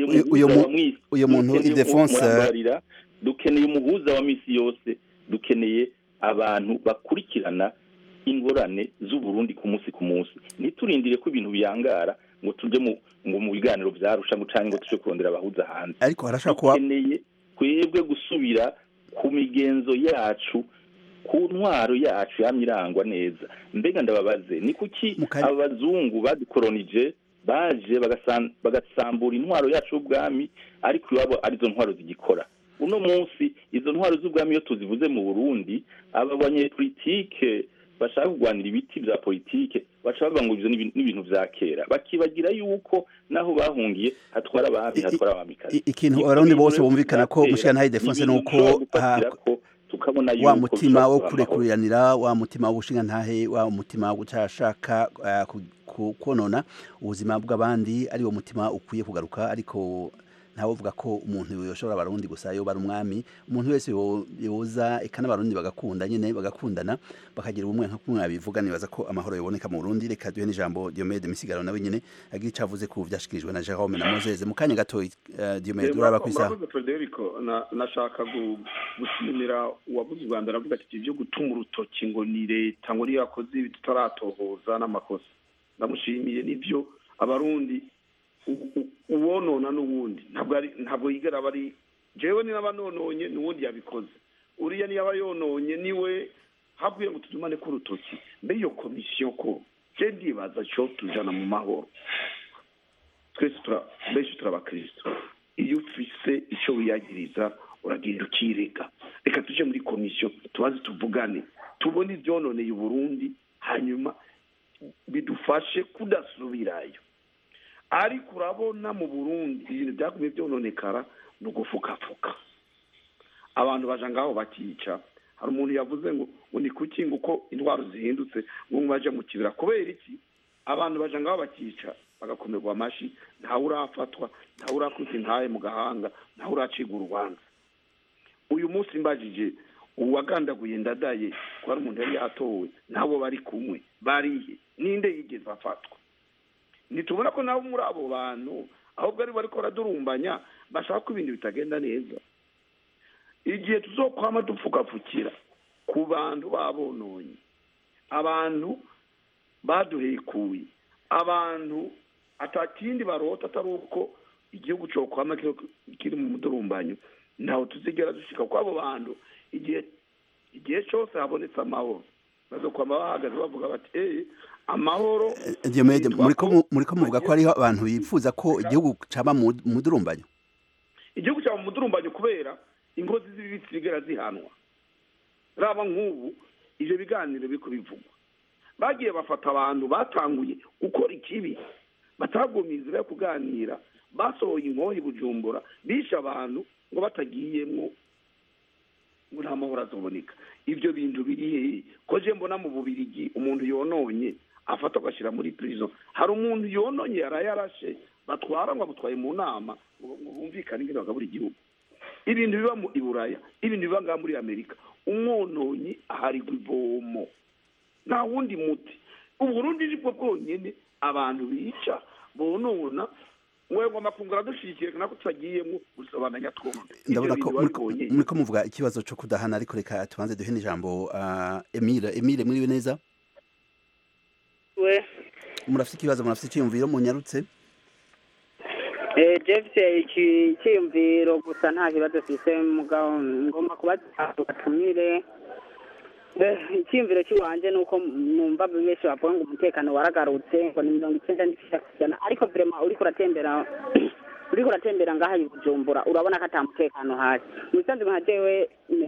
uyo muntu Ildefonse dukeneye umuhuza wa misi yose, dukeneye abantu bakurikirana ingorane z'u Burundi ku munsi ku munsi. Niturindire ko ibintu biyangara ngo tuje mu ngo mu biganiro vyarusha ngo canke ngo tuje kurondera abahuza hanze. Ariko harashaka kuba dukeneye twebwe gusubira ku migenzo yacu, ku ntwaro yacu yamyirangwa neza. Mbega ndababaze ni kuki abazungu badukolonije baje bagasambura intwaro yacu y'ubwami ariko iwabo arizo ntwaro zigikora uno munsi? Izo ntwaro z'ubwami iyo tuzivuze mu Burundi, aba banyepolitike bashaka kugwanira ibiti vya politike baca bavuga ngo ivyo n'ibintu vya kera, bakibagira yuko naho bahungiye hatwara ababi hatwara abamikazi. Ikintu abarundi bose bumvikana ko mushika ntaye Ildefonse nuko wa mutima wo kurekuriranira, wa mutima w'ubushinga ntahe, wa mutima wo gucashaka konona ubuzima bw'abandi ari wo mutima ukwiye kugaruka. Ariko ntawe uvuga ko umuntu yoshobora abarundi gusa yo bari umwami. Umuntu wese yoza ekana abarundi bagakunda nyene bagakundana bakagira ubumwe nka kumwe abivuga. Nibaza ko amahoro yoboneka mu Burundi. Reka duhe n'ijambo Diomede Misigaro nawe nyene agira icavuze ku vyashikirijwe na Jerome na Moses mu kanya gato. Diomede uraba kwisa Federico na nashaka gushimira uwavuze u Rwanda aravuga ati ivyo gutuma urutoki ngo ni leta ngo yakoze ibitaratohoza n'amakosa. Ndamushimiye nivyo abarundi uwonona n'uwundi ntabwo ntabwo yigera bari jewe ni nabanononye n'uwundi yabikoze, uriya ni yaba yononye niwe habwiye ngo tuzumane ku rutoki. Mbe iyo komisiyo ko je ndibaza cyo tujana mu mahoro twese tura benshi turabakristo, iyo ufise ico wiyagiriza uragenda ukirega. Reka tuje muri komisiyo tubaze tuvugane tubone ivyononeye u Burundi hanyuma bidufashe kudasubirayo. Ariko urabona mu Burundi ibintu byakumye byononekara no gufukafuka, abantu baje ngaho bakica. Hari umuntu yavuze ngo ni kuki ngo uko indwara zihindutse ngo baje mu kibira kubera iki? Abantu baje ngaho bakica bagakomerwa amashi, nta urafatwa, nta urakuti ntaye mu gahanga, nta uraciga urubanza. Uyu munsi mbajije uwagandaguye Ndadaye ko ari umuntu yari yatowe nabo bari kumwe barihe, ninde yigeze afatwa? Nitubona ko nabo muri abo bantu ahubwo ari bariko radurumbanya bashaka ko ibintu bitagenda neza. Igihe tuzokwama dupfukapfukira ku bantu babononye, abantu baduhekuye, abantu atakindi barota atari uko igihugu cyo kwama kiri mu mudurumbanyo, naho tuzigera dushika kwa abo bantu. Igihe igihe cyose habonetse amahoro bazokwama bahagaze bavuga bati eh amahoro. Diomede muriko muriko muvuga ko ari abantu bifuza ko igihugu caba mu mudurumbanyo, igihugu caba mu mudurumbanyo kubera ingozi z'ibiti zigera zihanwa. Raba nk'ubu ivyo biganiro biko bivugwa, bagiye bafata abantu batanguye gukora ikibi, batagomizira yo kuganira basohoye inkoho i Bujumbura bishe abantu ngo batagiyemwo ngo nta mahoro azoboneka. Ibyo bintu biri hehe ko je mbona mu Bubirigi umuntu yononye afata agashyira muri prison, hari umuntu yononye yarayarashe batwara ngo abutwaye mu nama ngo bumvikane ingene bagabura igihugu. Ibintu biba mu Iburaya, ibintu biba ngaha muri Amerika, umwononyi aharirwa ivomo nta wundi muti. Uburundi nibwo bwonyene abantu bica bonona mwego amafunguro dushikiye nako tutagiyemo gusobananya twumve. Ndabona ko muri ko muvuga ikibazo cyo kudahana, ariko reka tubanze duhe ijambo uh, Emile. Emile muri neza? We murafite ikibazo, murafite icyumviro munyarutse? Eh Jeff iki cyumviro gusa nta kibazo fise mugabo ngomba kubaza batumire. Eh icyumviro cy'iwanje nuko numva benshi bavuga ngo umutekano waragarutse ngo ni mirongo icyenda n'ijana, ariko vraiment uri kuratembera uri kuratembera ngaha i Bujumbura urabona ko atamutekano hasi. Musanze nkajewe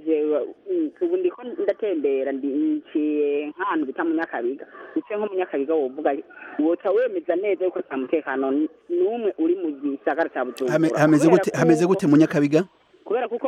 ubu ndiko ndatembera ndiciye nk'ahantu bita mu Nyakabiga, uce nko mu Nyakabiga wovuga woca wemeza neza yuko atamutekano n'umwe uri mu gisagara cya Bujumbura. Hameze gute hameze gute mu Nyakabiga? Kubera kuko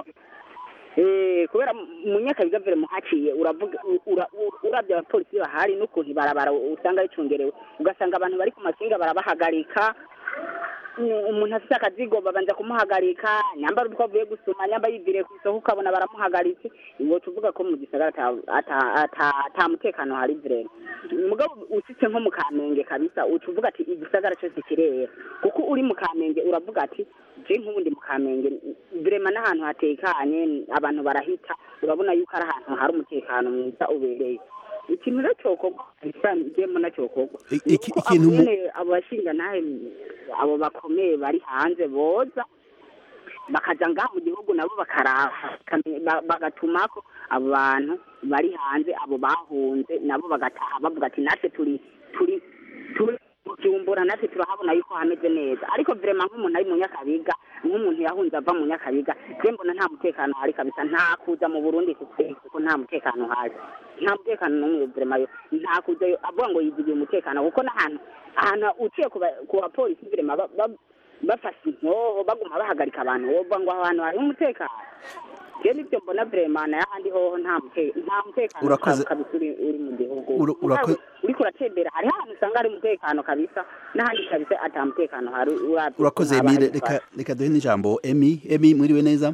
eh kubera mu Nyakabiga vere muhaciye uravuga urabya abapolisi bahari n'ukuntu barabara usanga ricungerewe, ugasanga abantu bari ku makinga barabahagarika, umuntu afite akazigo babanza kumuhagarika, nyambara utwavuye gusoma nyamba yibire ku isoko ukabona baramuhagaritse. Ngo tuvuga ko mu gisagara ata mutekano hari vere. Mugabo usitse nko mu Kamenge kabisa utuvuga ati igisagara cyose kirera, kuko uri mu Kamenge uravuga ati je nk'ubundi mu Kamenge vraiment n'ahantu hatekanye abantu barahita, urabona yuko ari ahantu hari umutekano mwiza ubereye. Ikintu rero cyoko isangemo na cyoko ikintu abashinga nahe abo bakomeye bari hanze boza bakaja ngaha mu gihugu nabo bakaraha bagatumako abo bantu bari hanze abo bahunze nabo bagataha bavuga ati natwe turi turi turi Bujumbura natwe turahabona yuko hameze neza. Ariko vraiment nk'umuntu ari mu Nyakabiga, nk'umuntu yahunze ava mu Nyakabiga, je mbona nta mutekano hari kabisa, nta kuza mu Burundi kuko nta mutekano hari, nta mutekano n'umwe vraiment yo nta kuza avuga ngo yizigiye umutekano, kuko n'ahantu ahantu uciye ku bapolisi vraiment bafashe inkoho baguma bahagarika abantu wovuga ngo abantu hari umutekano. Je nibyo mbona vraiment na handi ho nta mutekano kabisa uri mu gihugu. Uri kuratembera hari ahantu usanga ari umutekano kabisa, n'ahandi kabisa atamutekano hari. Urakoze Emile, reka reka duhe n'ijambo Emi. Emi mwiriwe neza?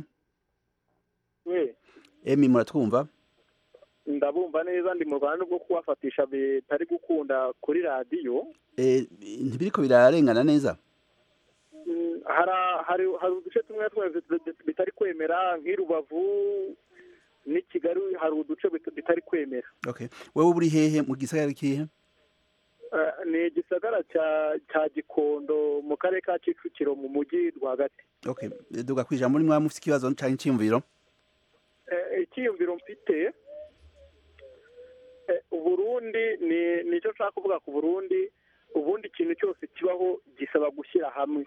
We Emi muratwumva? Ndabumva neza, ndi mu Rwanda bwo kubafatisha bitari gukunda kuri radio. Eh ntibiriko birarengana neza? hari hari uduce tumwe bitari kwemera nk'irubavu ni Kigali, hari uduce bitari kwemera. Okay, wewe uri hehe mu gisagara kihe? Ni gisagara cya cya Gikondo mu karere ka Kicukiro mu mujyi rwagati. Okay, duga kwijambo muri mwa mufite ikibazo cyangwa icyumviro? Eh icyumviro mfite Uburundi ni nicyo nshaka kuvuga ku Burundi. Ubundi ikintu cyose kibaho gisaba gushyira hamwe.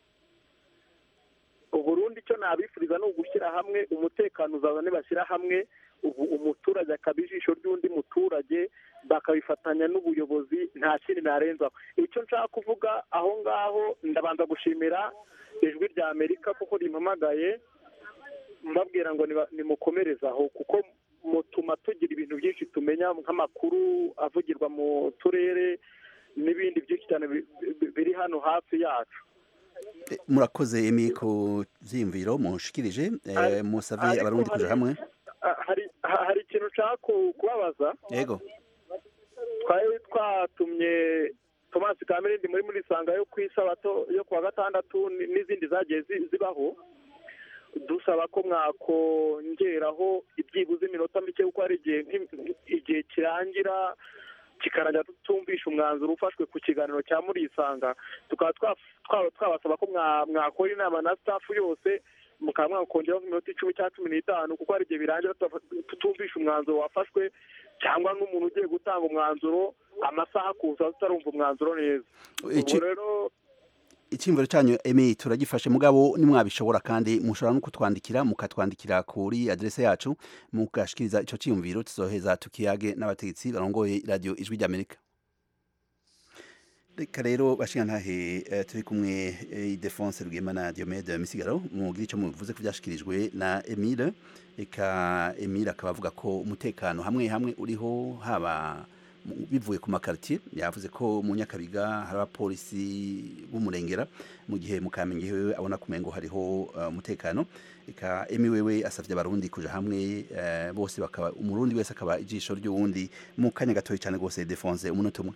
Uburundi cyo nabifuriza no gushyira hamwe, umutekano uzabone bashyira hamwe, umuturage akabijisho ry'undi muturage bakabifatanya n'ubuyobozi, nta kindi narenzaho. Icyo nshaka kuvuga aho ngaho, ndabanza gushimira ijwi rya Amerika kuko rimpamagaye mbabwira ngo nimukomerezaho, kuko mutuma tugira ibintu byinshi tumenya nk'amakuru avugirwa mu turere n'ibindi byinshi cyane biri hano hafi yacu. Murakoze Emi ku vyimviro mushikirije, musavye abarundi kuja hamwe. Hari hari ikintu nshaka kubabaza. Yego. Twari twatumye Thomas Kamerindi muri muri sanga yo kwisabato yo kwa gatandatu n'izindi zagiye zibaho, dusaba ko mwakongeraho ibyibuze iminota mike kuko ari igihe igihe kirangira kikarangira tutumvisha umwanzuro ufashwe ku kiganiro cya Murisanga, tukaba twabasaba ko mwakora inama na staff yose mukaba mwakongeraho iminota icumi cyangwa cumi n'itanu kuko ari igihe birangira tutumvisha umwanzuro wafashwe, cyangwa n'umuntu ugiye gutanga umwanzuro amasaha kuza tutarumva umwanzuro neza. Ubu rero icyimviro cyanyu Emi turagifashe, mugabo nimwabishobora kandi mushobora no kutwandikira mukatwandikira kuri adresse yacu mugashikiriza ico cyimviro, tuzoheza tukiyage n'abategetsi barongoye radio Ijwi ry'Amerika. reka rero bashinga ntahe eh, turi kumwe eh, Idefonse Rwema na Diomede Misigaro mu gice muvuze ko byashikirijwe na Emile eka Emile akaba avuga ko umutekano hamwe hamwe uriho haba mu- bivuye ku makartier yavuze ko mu Nyakabiga hari abapolisi b'umurengera mu gihe mu Kamenge wewe abona kumengo hariho eh, umutekano eka Emi wewe asavye abarundi kuja hamwe eh, bose bakaba umurundi wese akaba ijisho ry'uwundi mu kanya gatoyi cyane gose Idefonse umunota umwe.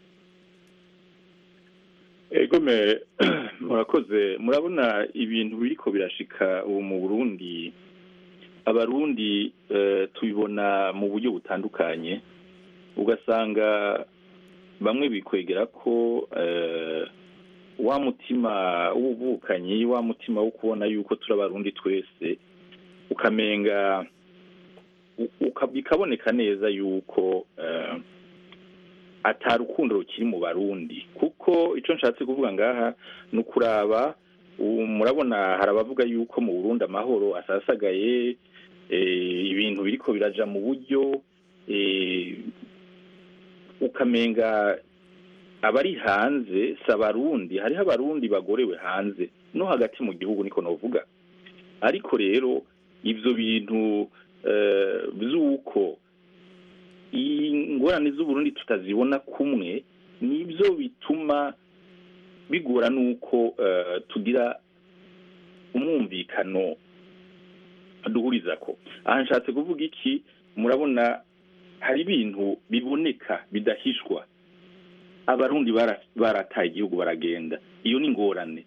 ego me murakoze murabona ibintu biriko birashika ubu mu Burundi abarundi eh, tubibona mu buryo butandukanye ugasanga bamwe bikwegera ko eh, wa mutima w'ubuvukanyi wa mutima wo kubona yuko turi abarundi twese ukamenga u- uka- bikaboneka neza yuko eh, atari urukundo rukiri mu barundi kuko icyo nshatse kuvuga ngaha ni ukuraba ubu murabona hari abavuga yuko mu Burundi amahoro asasagaye eh, ibintu biriko biraja mu buryo eh, ukamenga abari hanze si abarundi hariho abarundi bagorewe hanze no hagati mu gihugu niko novuga ariko rero ivyo bintu eh, vy'uko ingorane z'Uburundi tutazibona kumwe nibyo bituma bigora nuko uh, tugira umwumvikano duhuriza ko aha nshatse kuvuga iki murabona hari ibintu biboneka bidahishwa abarundi bara- barataye igihugu baragenda iyo ni ingorane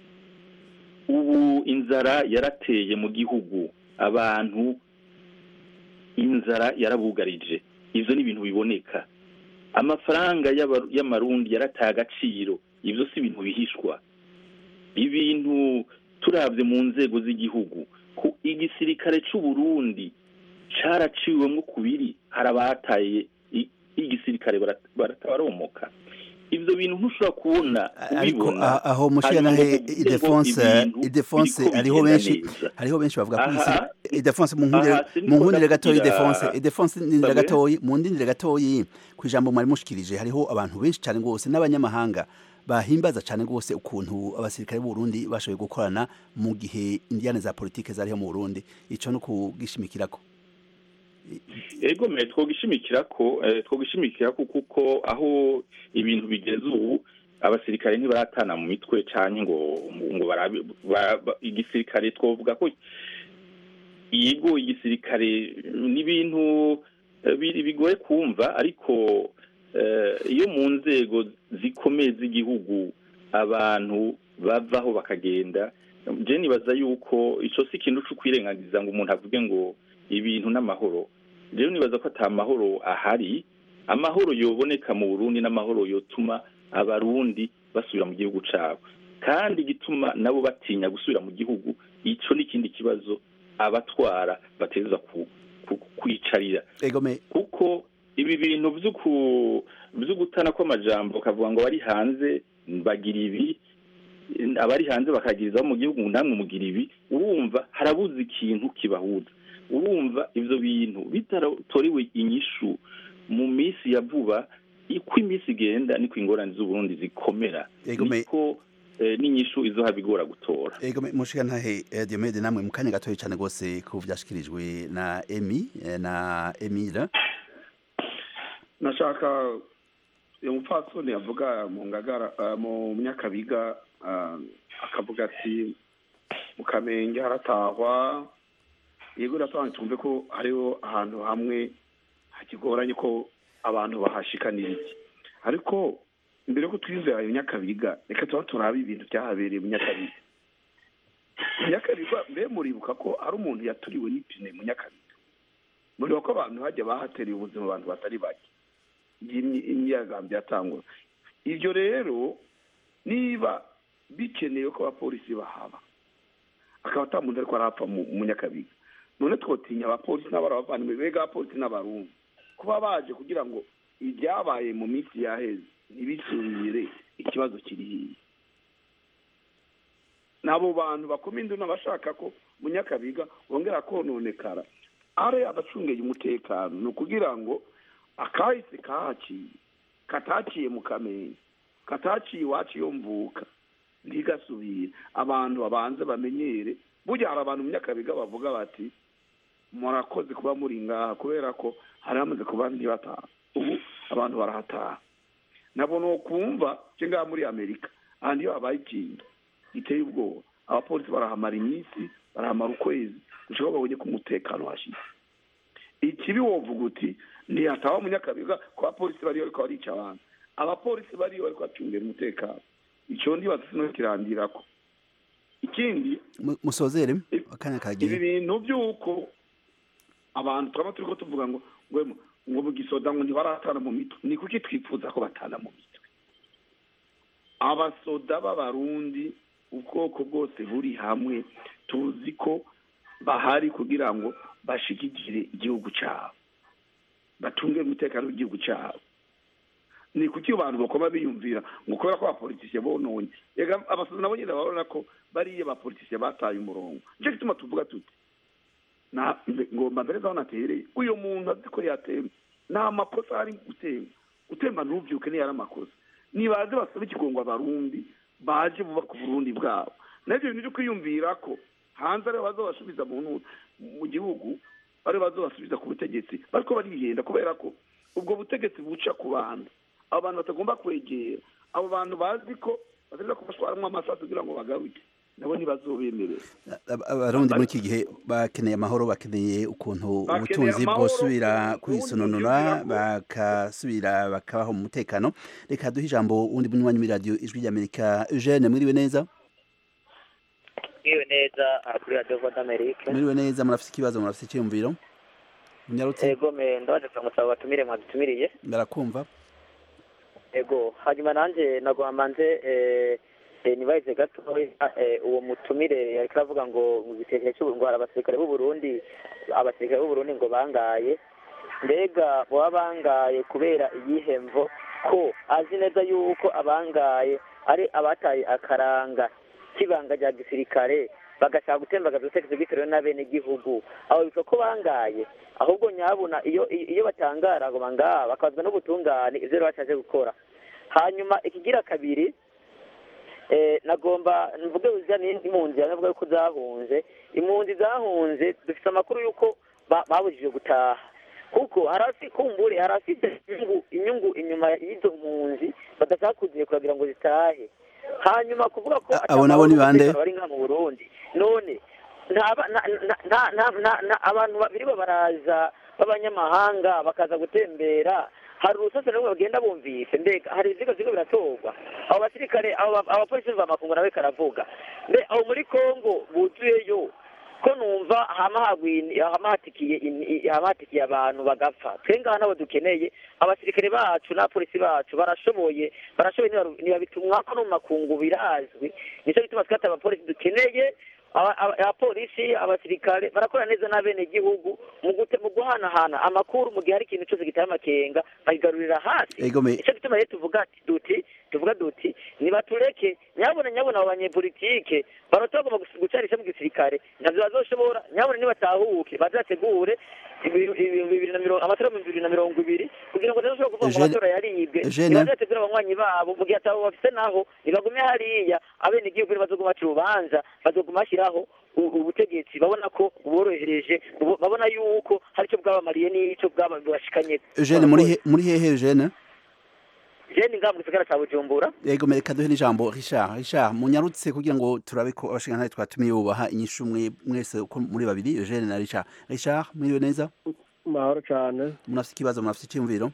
ubu inzara yarateye mu gihugu abantu inzara yarabugarije ivyo ni ibintu biboneka amafaranga y'aba- y'amarundi yarataye agaciro ivyo si ibintu bihishwa ibintu turavye mu nzego z'igihugu ku igisirikare c'u Burundi caraciwemwo kubiri harabataye i- igisirikare bara- baratabaromoka ivyo bintu ntushobora kubona ariko ubibona a- aho mushiyanahe hanyuma uvuge ngo Idefonse ibintu Idefonse biriko hariho bigenda benshi neza. hariho benshi bavuga ko Aha, isi Idefonse mu nkundire aha, siniko mu nkundire gatoyi ndakugira- Idefonse Idefonse ndindire Sabe? gatoyi mu ndindire gatoyi ku ijambo mwari mushikirije hariho abantu benshi cyane gose n'abanyamahanga bahimbaza cyane gose ukuntu abasirikare b'u Burundi bashoboye gukorana mu gihe indiane za politike zariho mu Burundi ico no kugishimikirako ego me twogishimikira ko eh, twogishimikira ko kuko aho ibintu bigeze ubu abasirikare ntibaratana mu mitwe canke ngo ngo barabe ba- ba- igisirikare twovuga ko yego igisirikare n'ibintu eh, biri bigoye kumva ariko eh, iyo mu nzego zikomeye z'igihugu abantu bavaho bakagenda je nibaza yuko ico si ikintu co kwirengagiza ngo umuntu avuge ngo ibintu n'amahoro rero nibaza ko ata mahoro ahari amahoro yoboneka mu Burundi n'amahoro yotuma abarundi basubira mu gihugu cabo kandi gituma nabo batinya gusubira mu gihugu ico n'ikindi kibazo abatwara bateza ku, ku, kwicarira egome kuko ibi bintu vy'uku vy'ugutana kw'amajambo kavuga ngo bari hanze bagira ibi abari hanze bakagirizaho mu gihugu namwe mugira ibi urumva harabuze ikintu kibahuza urumva ivyo bintu bitatorewe inyishu mu misi ya vuba iko imisi igenda niko ingorane z'Uburundi zikomera Egome- niko eh, n'inyishu izoha bigora gutora egome mushika ntahe eh, Diomede namwe mu kanya gatoyi cyane gose ku vyashikirijwe na Emi eh, na Emile nashaka uyu mupfasoni yavuga mu ngagara eh, mu Nyakabiga eh, akavuga ati mu Kamenge haratahwa yego ratanga tumve ko hariho ahantu hamwe hakigoranye ko abantu bahashikanira iki ariko mbere ko twizera iyo Nyakabiga reka tuba turabe ibintu byahabereye mu Nyakabiga Nyakabiga mbe muribuka ko hari umuntu yaturiwe n'ipine mu Nyakabiga muribuka ko abantu hajya bahatereye ubuzima abantu batari bake imyigaragambyo yatangwa ibyo rero niba bikenewe ko abapolisi bahaba akaba atamuntu ariko arapfa mu Nyakabiga none twotinya abapolisi n'abarabavana bega abapolisi n'abarundi kuba baje kugira ngo ibyabaye mu minsi yaheze ntibisubire ikibazo kiri hiye nabo bantu bakoma induna bashaka ko mu Nyakabiga bongera kononekara are abacungeye umutekano no kugira ngo akahise kahaciye kataciye mu Kamenge kataciye iwacu iyo mvuka ntigasubire abantu babanze bamenyere burya hari abantu mu nyakabiga bavuga bati murakoze kuba muri ngaha kubera ko hari hamaze kuba ntibataha ubu abantu barahataha nabo no kumva cyangwa muri Amerika ahandi iyo habaye ikintu giteye ubwoba abapolisi barahamara iminsi barahamara ukwezi gushaka babonye ko umutekano washize ikibi wovuga uti ntiyataha mu nyakabiga ko abapolisi bariyo ariko barica abantu abapolisi bariyo ariko bacungera umutekano icyo ndi basino kirandirako ikindi musozere akanya kagiye ibi bintu byuko abantu twaba turiko tuvuga ngo ngwemo ngo bugisoda ngo ntibaratana mu mitwe ni kuki twifuza ko batana mu mitwe abasoda b'abarundi ubwoko bwose buri hamwe tuzi ko bahari kugira ngo bashigikire igihugu cyabo batunge umutekano w'igihugu cyabo ni kuki abantu bakoma biyumvira ngo kubera ko abapolitisiye bononye yega abasoda nabo nyine babona ko bariye abapolitisiye bataye umurongo nicyo gituma tuvuga tuti na ngomba mbere zaho natereye uyo muntu azi ko yatemba nta makosa ari gutemba utemba ntubyuke niyo ari amakosa nibaze basaba ikigongo abarundi baje buba ku Burundi bwabo navyo bintu byo kwiyumvira ko hanze ari bazobasubiza mu mu gihugu ari bazobasubiza ku butegetsi bariko barihenda kubera ko ubwo butegetsi buca ku bantu abo bantu batagomba kwegera abo bantu bazi ko batagomba kubashwaramwo amasasu kugira ngo bagaruke nabo ntibazobemerera abarundi muri iki gihe bakeneye amahoro bakeneye ukuntu ubutunzi bwosubira kwisununura bakasubira bakabaho mu mutekano reka duhe ijambo undi munywanyi muri radio ijwi ry'Amerika Eugene mwiriwe neza mwiriwe neza kuri radio d'Amerika mwiriwe neza murafite ikibazo murafite icyumviro munyarutse ego me ndabaje kumusaba batumire mwadutumiriye barakumva ego hanyuma nanje nagomanze eh Eh nibaze gato eh uwo mutumire yari karavuga ngo mu gitekerezo cy'ubungwara abasirikare b'u Burundi abasirikare b'u Burundi ngo bangaye mbega bo bangaye kubera igihemvo ko azi neza yuko abangaye ari abataye akaranga kibanga rya gisirikare bagashaka gutembagaza ubutegetsi bw'ikirere n'abene gihugu aho biko ko bangaye ahubwo nyabuna iyo iyo batangara ngo bangaba bakazwa no gutungana ivyo bacaje gukora hanyuma ikigira kabiri eh nagomba mvuge uzani impunzi navuga ko zahunze impunzi zahunze dufite amakuru yuko babujije gutaha kuko harafi kumbure harafite inyungu inyungu inyuma y'izo mpunzi badasakuziye kuragira ngo zitahe hanyuma kuvuga ko abo nabo ni bande bari nka mu Burundi none nta abantu babiri baraza b'abanyamahanga bakaza gutembera hari urusase rumwe bagenda bumvise mbega hari izigo zigo biratorwa abo basirikare abapolisi b'amakungu nawe karavuga mbe aho muri Kongo buzuyeyo ko numva hamahagwini hamatikiye hamatikiye abantu bagapfa twenga nabo dukeneye abasirikare bacu na polisi bacu barashoboye barashoboye niba bitumwa ko no makungu birazwi nico bituma twata abapolisi dukeneye abapolisi abasirikare barakora neza n'abene gihugu mu gute mu guhanahana amakuru mu gihe hari ikintu cyose gitari amakenga bayigarurira hasi ico bituma rero tuvuga duti tuvuga duti nibatureke nyabona nyabona abanyepolitike barotagomba gucarisha mu gisirikare navyo bazoshobora nyabona nibatahuke bazategure amatora mu bibiri na mirongo ibiri kugira ngo bazoshobora kuvuga ngo amatora yaribwe bazategura abanywanyi babo mu gihe atabo bafite naho nibagume hariya abene gihugu bazoguma cyubanza bazoguma shiraho ubutegetsi babona ko borohereje babona yuko hari cyo bwabamariye n'ico bwabashikanye Eugene muri muri hehe Eugene Jeni ngamu gisagara cha Bujumbura yego mereka duhe n'ijambo Richard Richard munyarutse kugira ngo turabe ko abashingana twatumiye ubaha inyishu mwe mwese uko muri babiri Eugene na Richard Richard mwiriwe neza mahoro cyane munafite ikibazo munafite icyumviro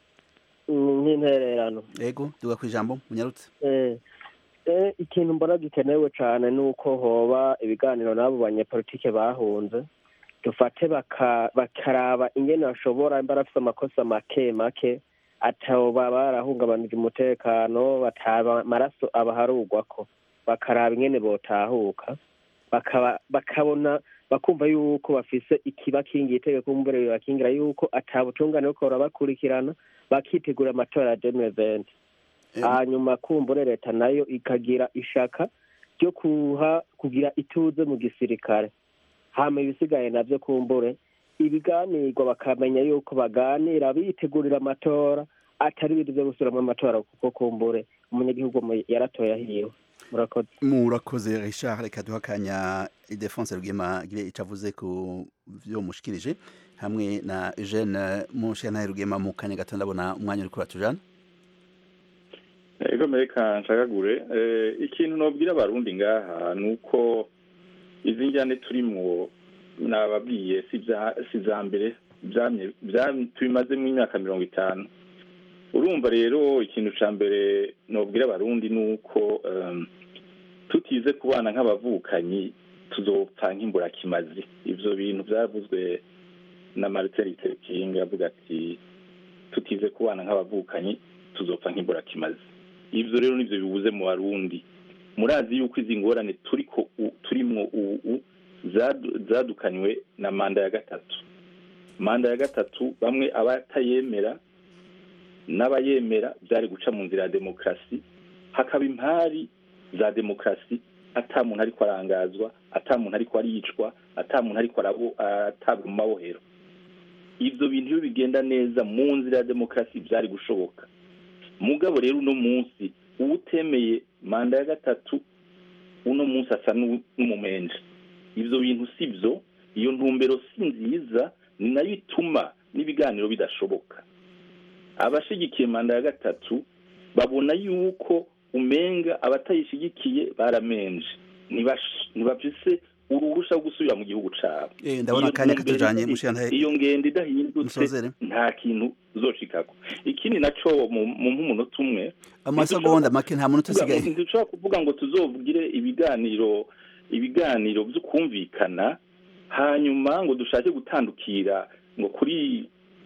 n'intererano yego duga ku ijambo munyarutse eh eh ikintu mbona gikenewe cyane nuko hoba ibiganiro nabo banyepolitike bahunze dufate bakaraba ingene bashobora imbarafite amakosa make make atabo barahungabanije umutekano bataba maraso abaharugwa ko bakaraba ingene botahuka bakaba bakabona bakumva yuko bafise ikibakingi itegeko mbere bakingira yuko atabutungane uko bakurikirana bakitegura amatora ya deux mille vingt hanyuma kumbure leta nayo ikagira ishaka ryo kuha kugira ituze mu gisirikare hama ibisigaye navyo kumbure ibiganirwa bakamenya yuko baganira bitegurira amatora atari ibintu byo gusubiramo amatora kuko kumbure umunyagihugu yaratoye ahiwe murakoze murakoze Richard reka duha akanya Ildefonse Rugema gire icavuze ku byo mushikirije hamwe na Eugene Mushana Rugema mu kanya gato ndabona umwanya uri kuratujana ego mereka nshagagure ikintu nobwira abarundi ngaha nuko izi njyane turimwo nababwiye si za mbere tubimaze mu myaka mirongo itanu urumva rero ikintu ca mbere nobwira abarundi nuko tutize kubana nk'abavukanyi tuzopfa nk'imburakimazi ivyo bintu vyavuzwe na Martin Luther King avuga ati tutize kubana nk'abavukanyi tuzopfa nk'imburakimazi ivyo rero nivyo bibuze mu barundi murazi yuko izi ngorane turiko turimwo ubu zadukanywe na manda ya gatatu manda ya gatatu bamwe abatayemera n'abayemera byari guca mu nzira ya demokarasi hakaba impari za demokarasi ata muntu ariko arangazwa ata muntu ariko aricwa ata muntu ariko atabwa mu mabohero ivyo bintu iyo bigenda neza mu nzira ya demokarasi byari gushoboka mugabo rero uno munsi uwutemeye manda ya gatatu uno munsi asa n'umumenje ivyo bintu sivyo iyo ntumbero si nziza ni nayo ituma n'ibiganiro bidashoboka abashigikiye manda ya gatatu babona yuko umenga abatayishigikiye baramenje ntibafise uruhusha rwo gusubira mu gihugu cabo eh ndabona akanya katujanye mushana iyo ngende idahindutse nta kintu zoshikako ikindi naco mu munota umwe amasegonda make nta muntu usigaye ntidushobora kuvuga ngo tuzovugire ibiganiro ibiganiro byo kumvikana hanyuma ngo dushake gutandukira ngo kuri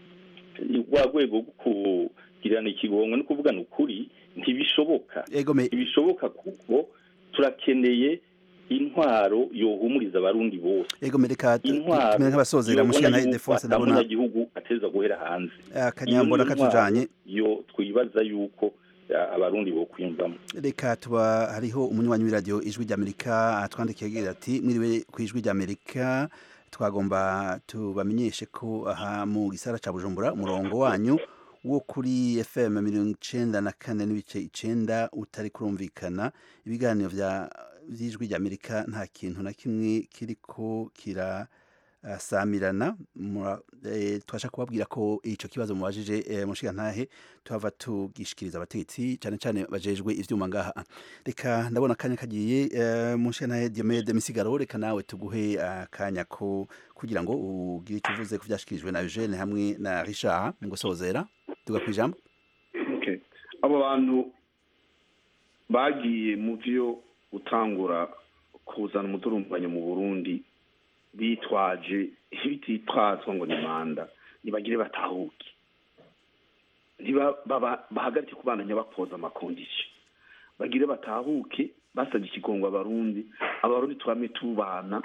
rwa rwego kugirana ikigongo no kuvugana ukuri ntibishoboka ntibishoboka kuko turakeneye intwaro yohumuriza abarundi bose ego mereka tumenya nk'abasozera mushana Ildefonse ndabona igihugu ateza guhera hanze akanyambona katujanye yo twibaza yuko abarundi bo kwimvamo reka tuba hariho umunywanyi w'iradio ijwi ry'Amerika atwandikiye agira ati mwiriwe ku ijwi ry'Amerika twagomba tubamenyeshe ko aha mu gisara ca Bujumbura umurongo wanyu wo kuri F M mirongo icenda na kane n'ibice icenda utari kurumvikana ibiganiro vya vy'ijwi ry'Amerika nta kintu na kimwe kiriko kira uh, samirana e, twasha kubabwira ko ico kibazo mubajije e, mushiga ntahe tuhava tugishikiriza abatetsi cyane cyane bajejwe ivyuma ngaha reka ndabona kanya kagiye e, mushiga ntahe Diomede Misigaro reka nawe tuguhe akanya uh, ko kugira ngo ugire tuvuze ku vyashikirijwe na Eugene hamwe na Richard ngo sozera tugakwijambo okay abo bantu bagiye mu vyo utangura kuzana umuturumbanyo mu Burundi bitwaje ibititwazwa ngo ni manda nibagire batahuke niba bahagarike kubandanya bakoza amakondisyo bagire batahuke basabye ikigongo abarundi abarundi twame tubana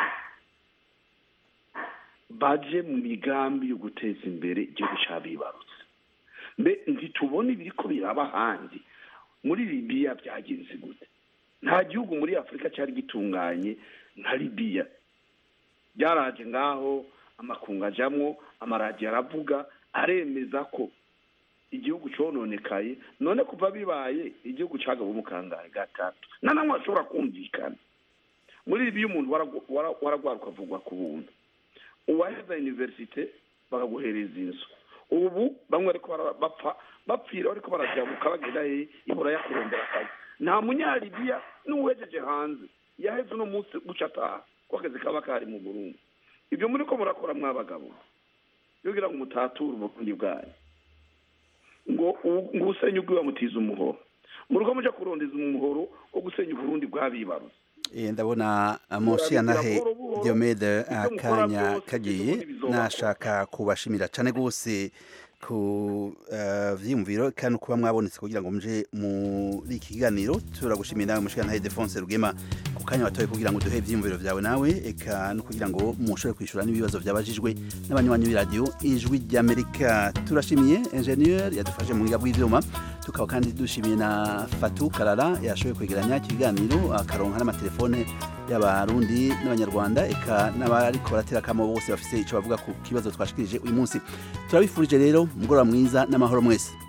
baje mu migambi yo guteza imbere igihugu cabibarutse mbe ntitubone ibiriko biraba handi muri Libya byagenze gute nta gihugu muri Afrika cyari gitunganye nka Libya byaraje ngaho amakunga ajamwo amaradiyo aravuga aremeza ko igihugu cononekaye none kuva bibaye igihugu cagabo umukangaye gatatu nanamwe ashobora kumvikana muri Libya umuntu waragwaruka avugwa ku buntu uwaheza universite bakaguhereza inzu ubu bamwe ariko bapfa bapfira ariko barajabuka bagenda he ibura yakurondera akazi nta munyalibiya n'uwejeje hanze yaheze no munsi gucata kwakazi kaba kari mu Burundi ibyo muri ko murakora mwabagabo yogira ngo mutatura uburundi bwayo ngo ngusenya ugwiwa mutiza umuhoro muruko muje kurondeza umuhoro wo gusenya Burundi bwabibaruse eh ndabona amoshia nahe Diomede akanya kagiye nashaka kubashimira cyane gose ku uh, vyimviro kandi kuba mwabonetse kugira ngo muje muri iki kiganiro turagushimira nawe mushika nahe Ildefonse Rugema ku kanya watoye kugira ngo duhe vyimviro vyawe nawe eka no kugira ngo mushobore kwishura n'ibibazo byabajijwe n'abanywanyi b'iradio ijwi ry'Amerika turashimiye ingenieur yadufashe mu ngabwi bw'ivyuma tukaba kandi dushimiye na Fatou Karara yashoboye kwegeranya ikiganiro akaronka n'amatelefone y'abarundi n'abanyarwanda eka n'abariko baratera kamo bose bafise ico bavuga ku kibazo twashikirije uyu munsi turabifurije rero mugoroba mwiza n'amahoro mwese.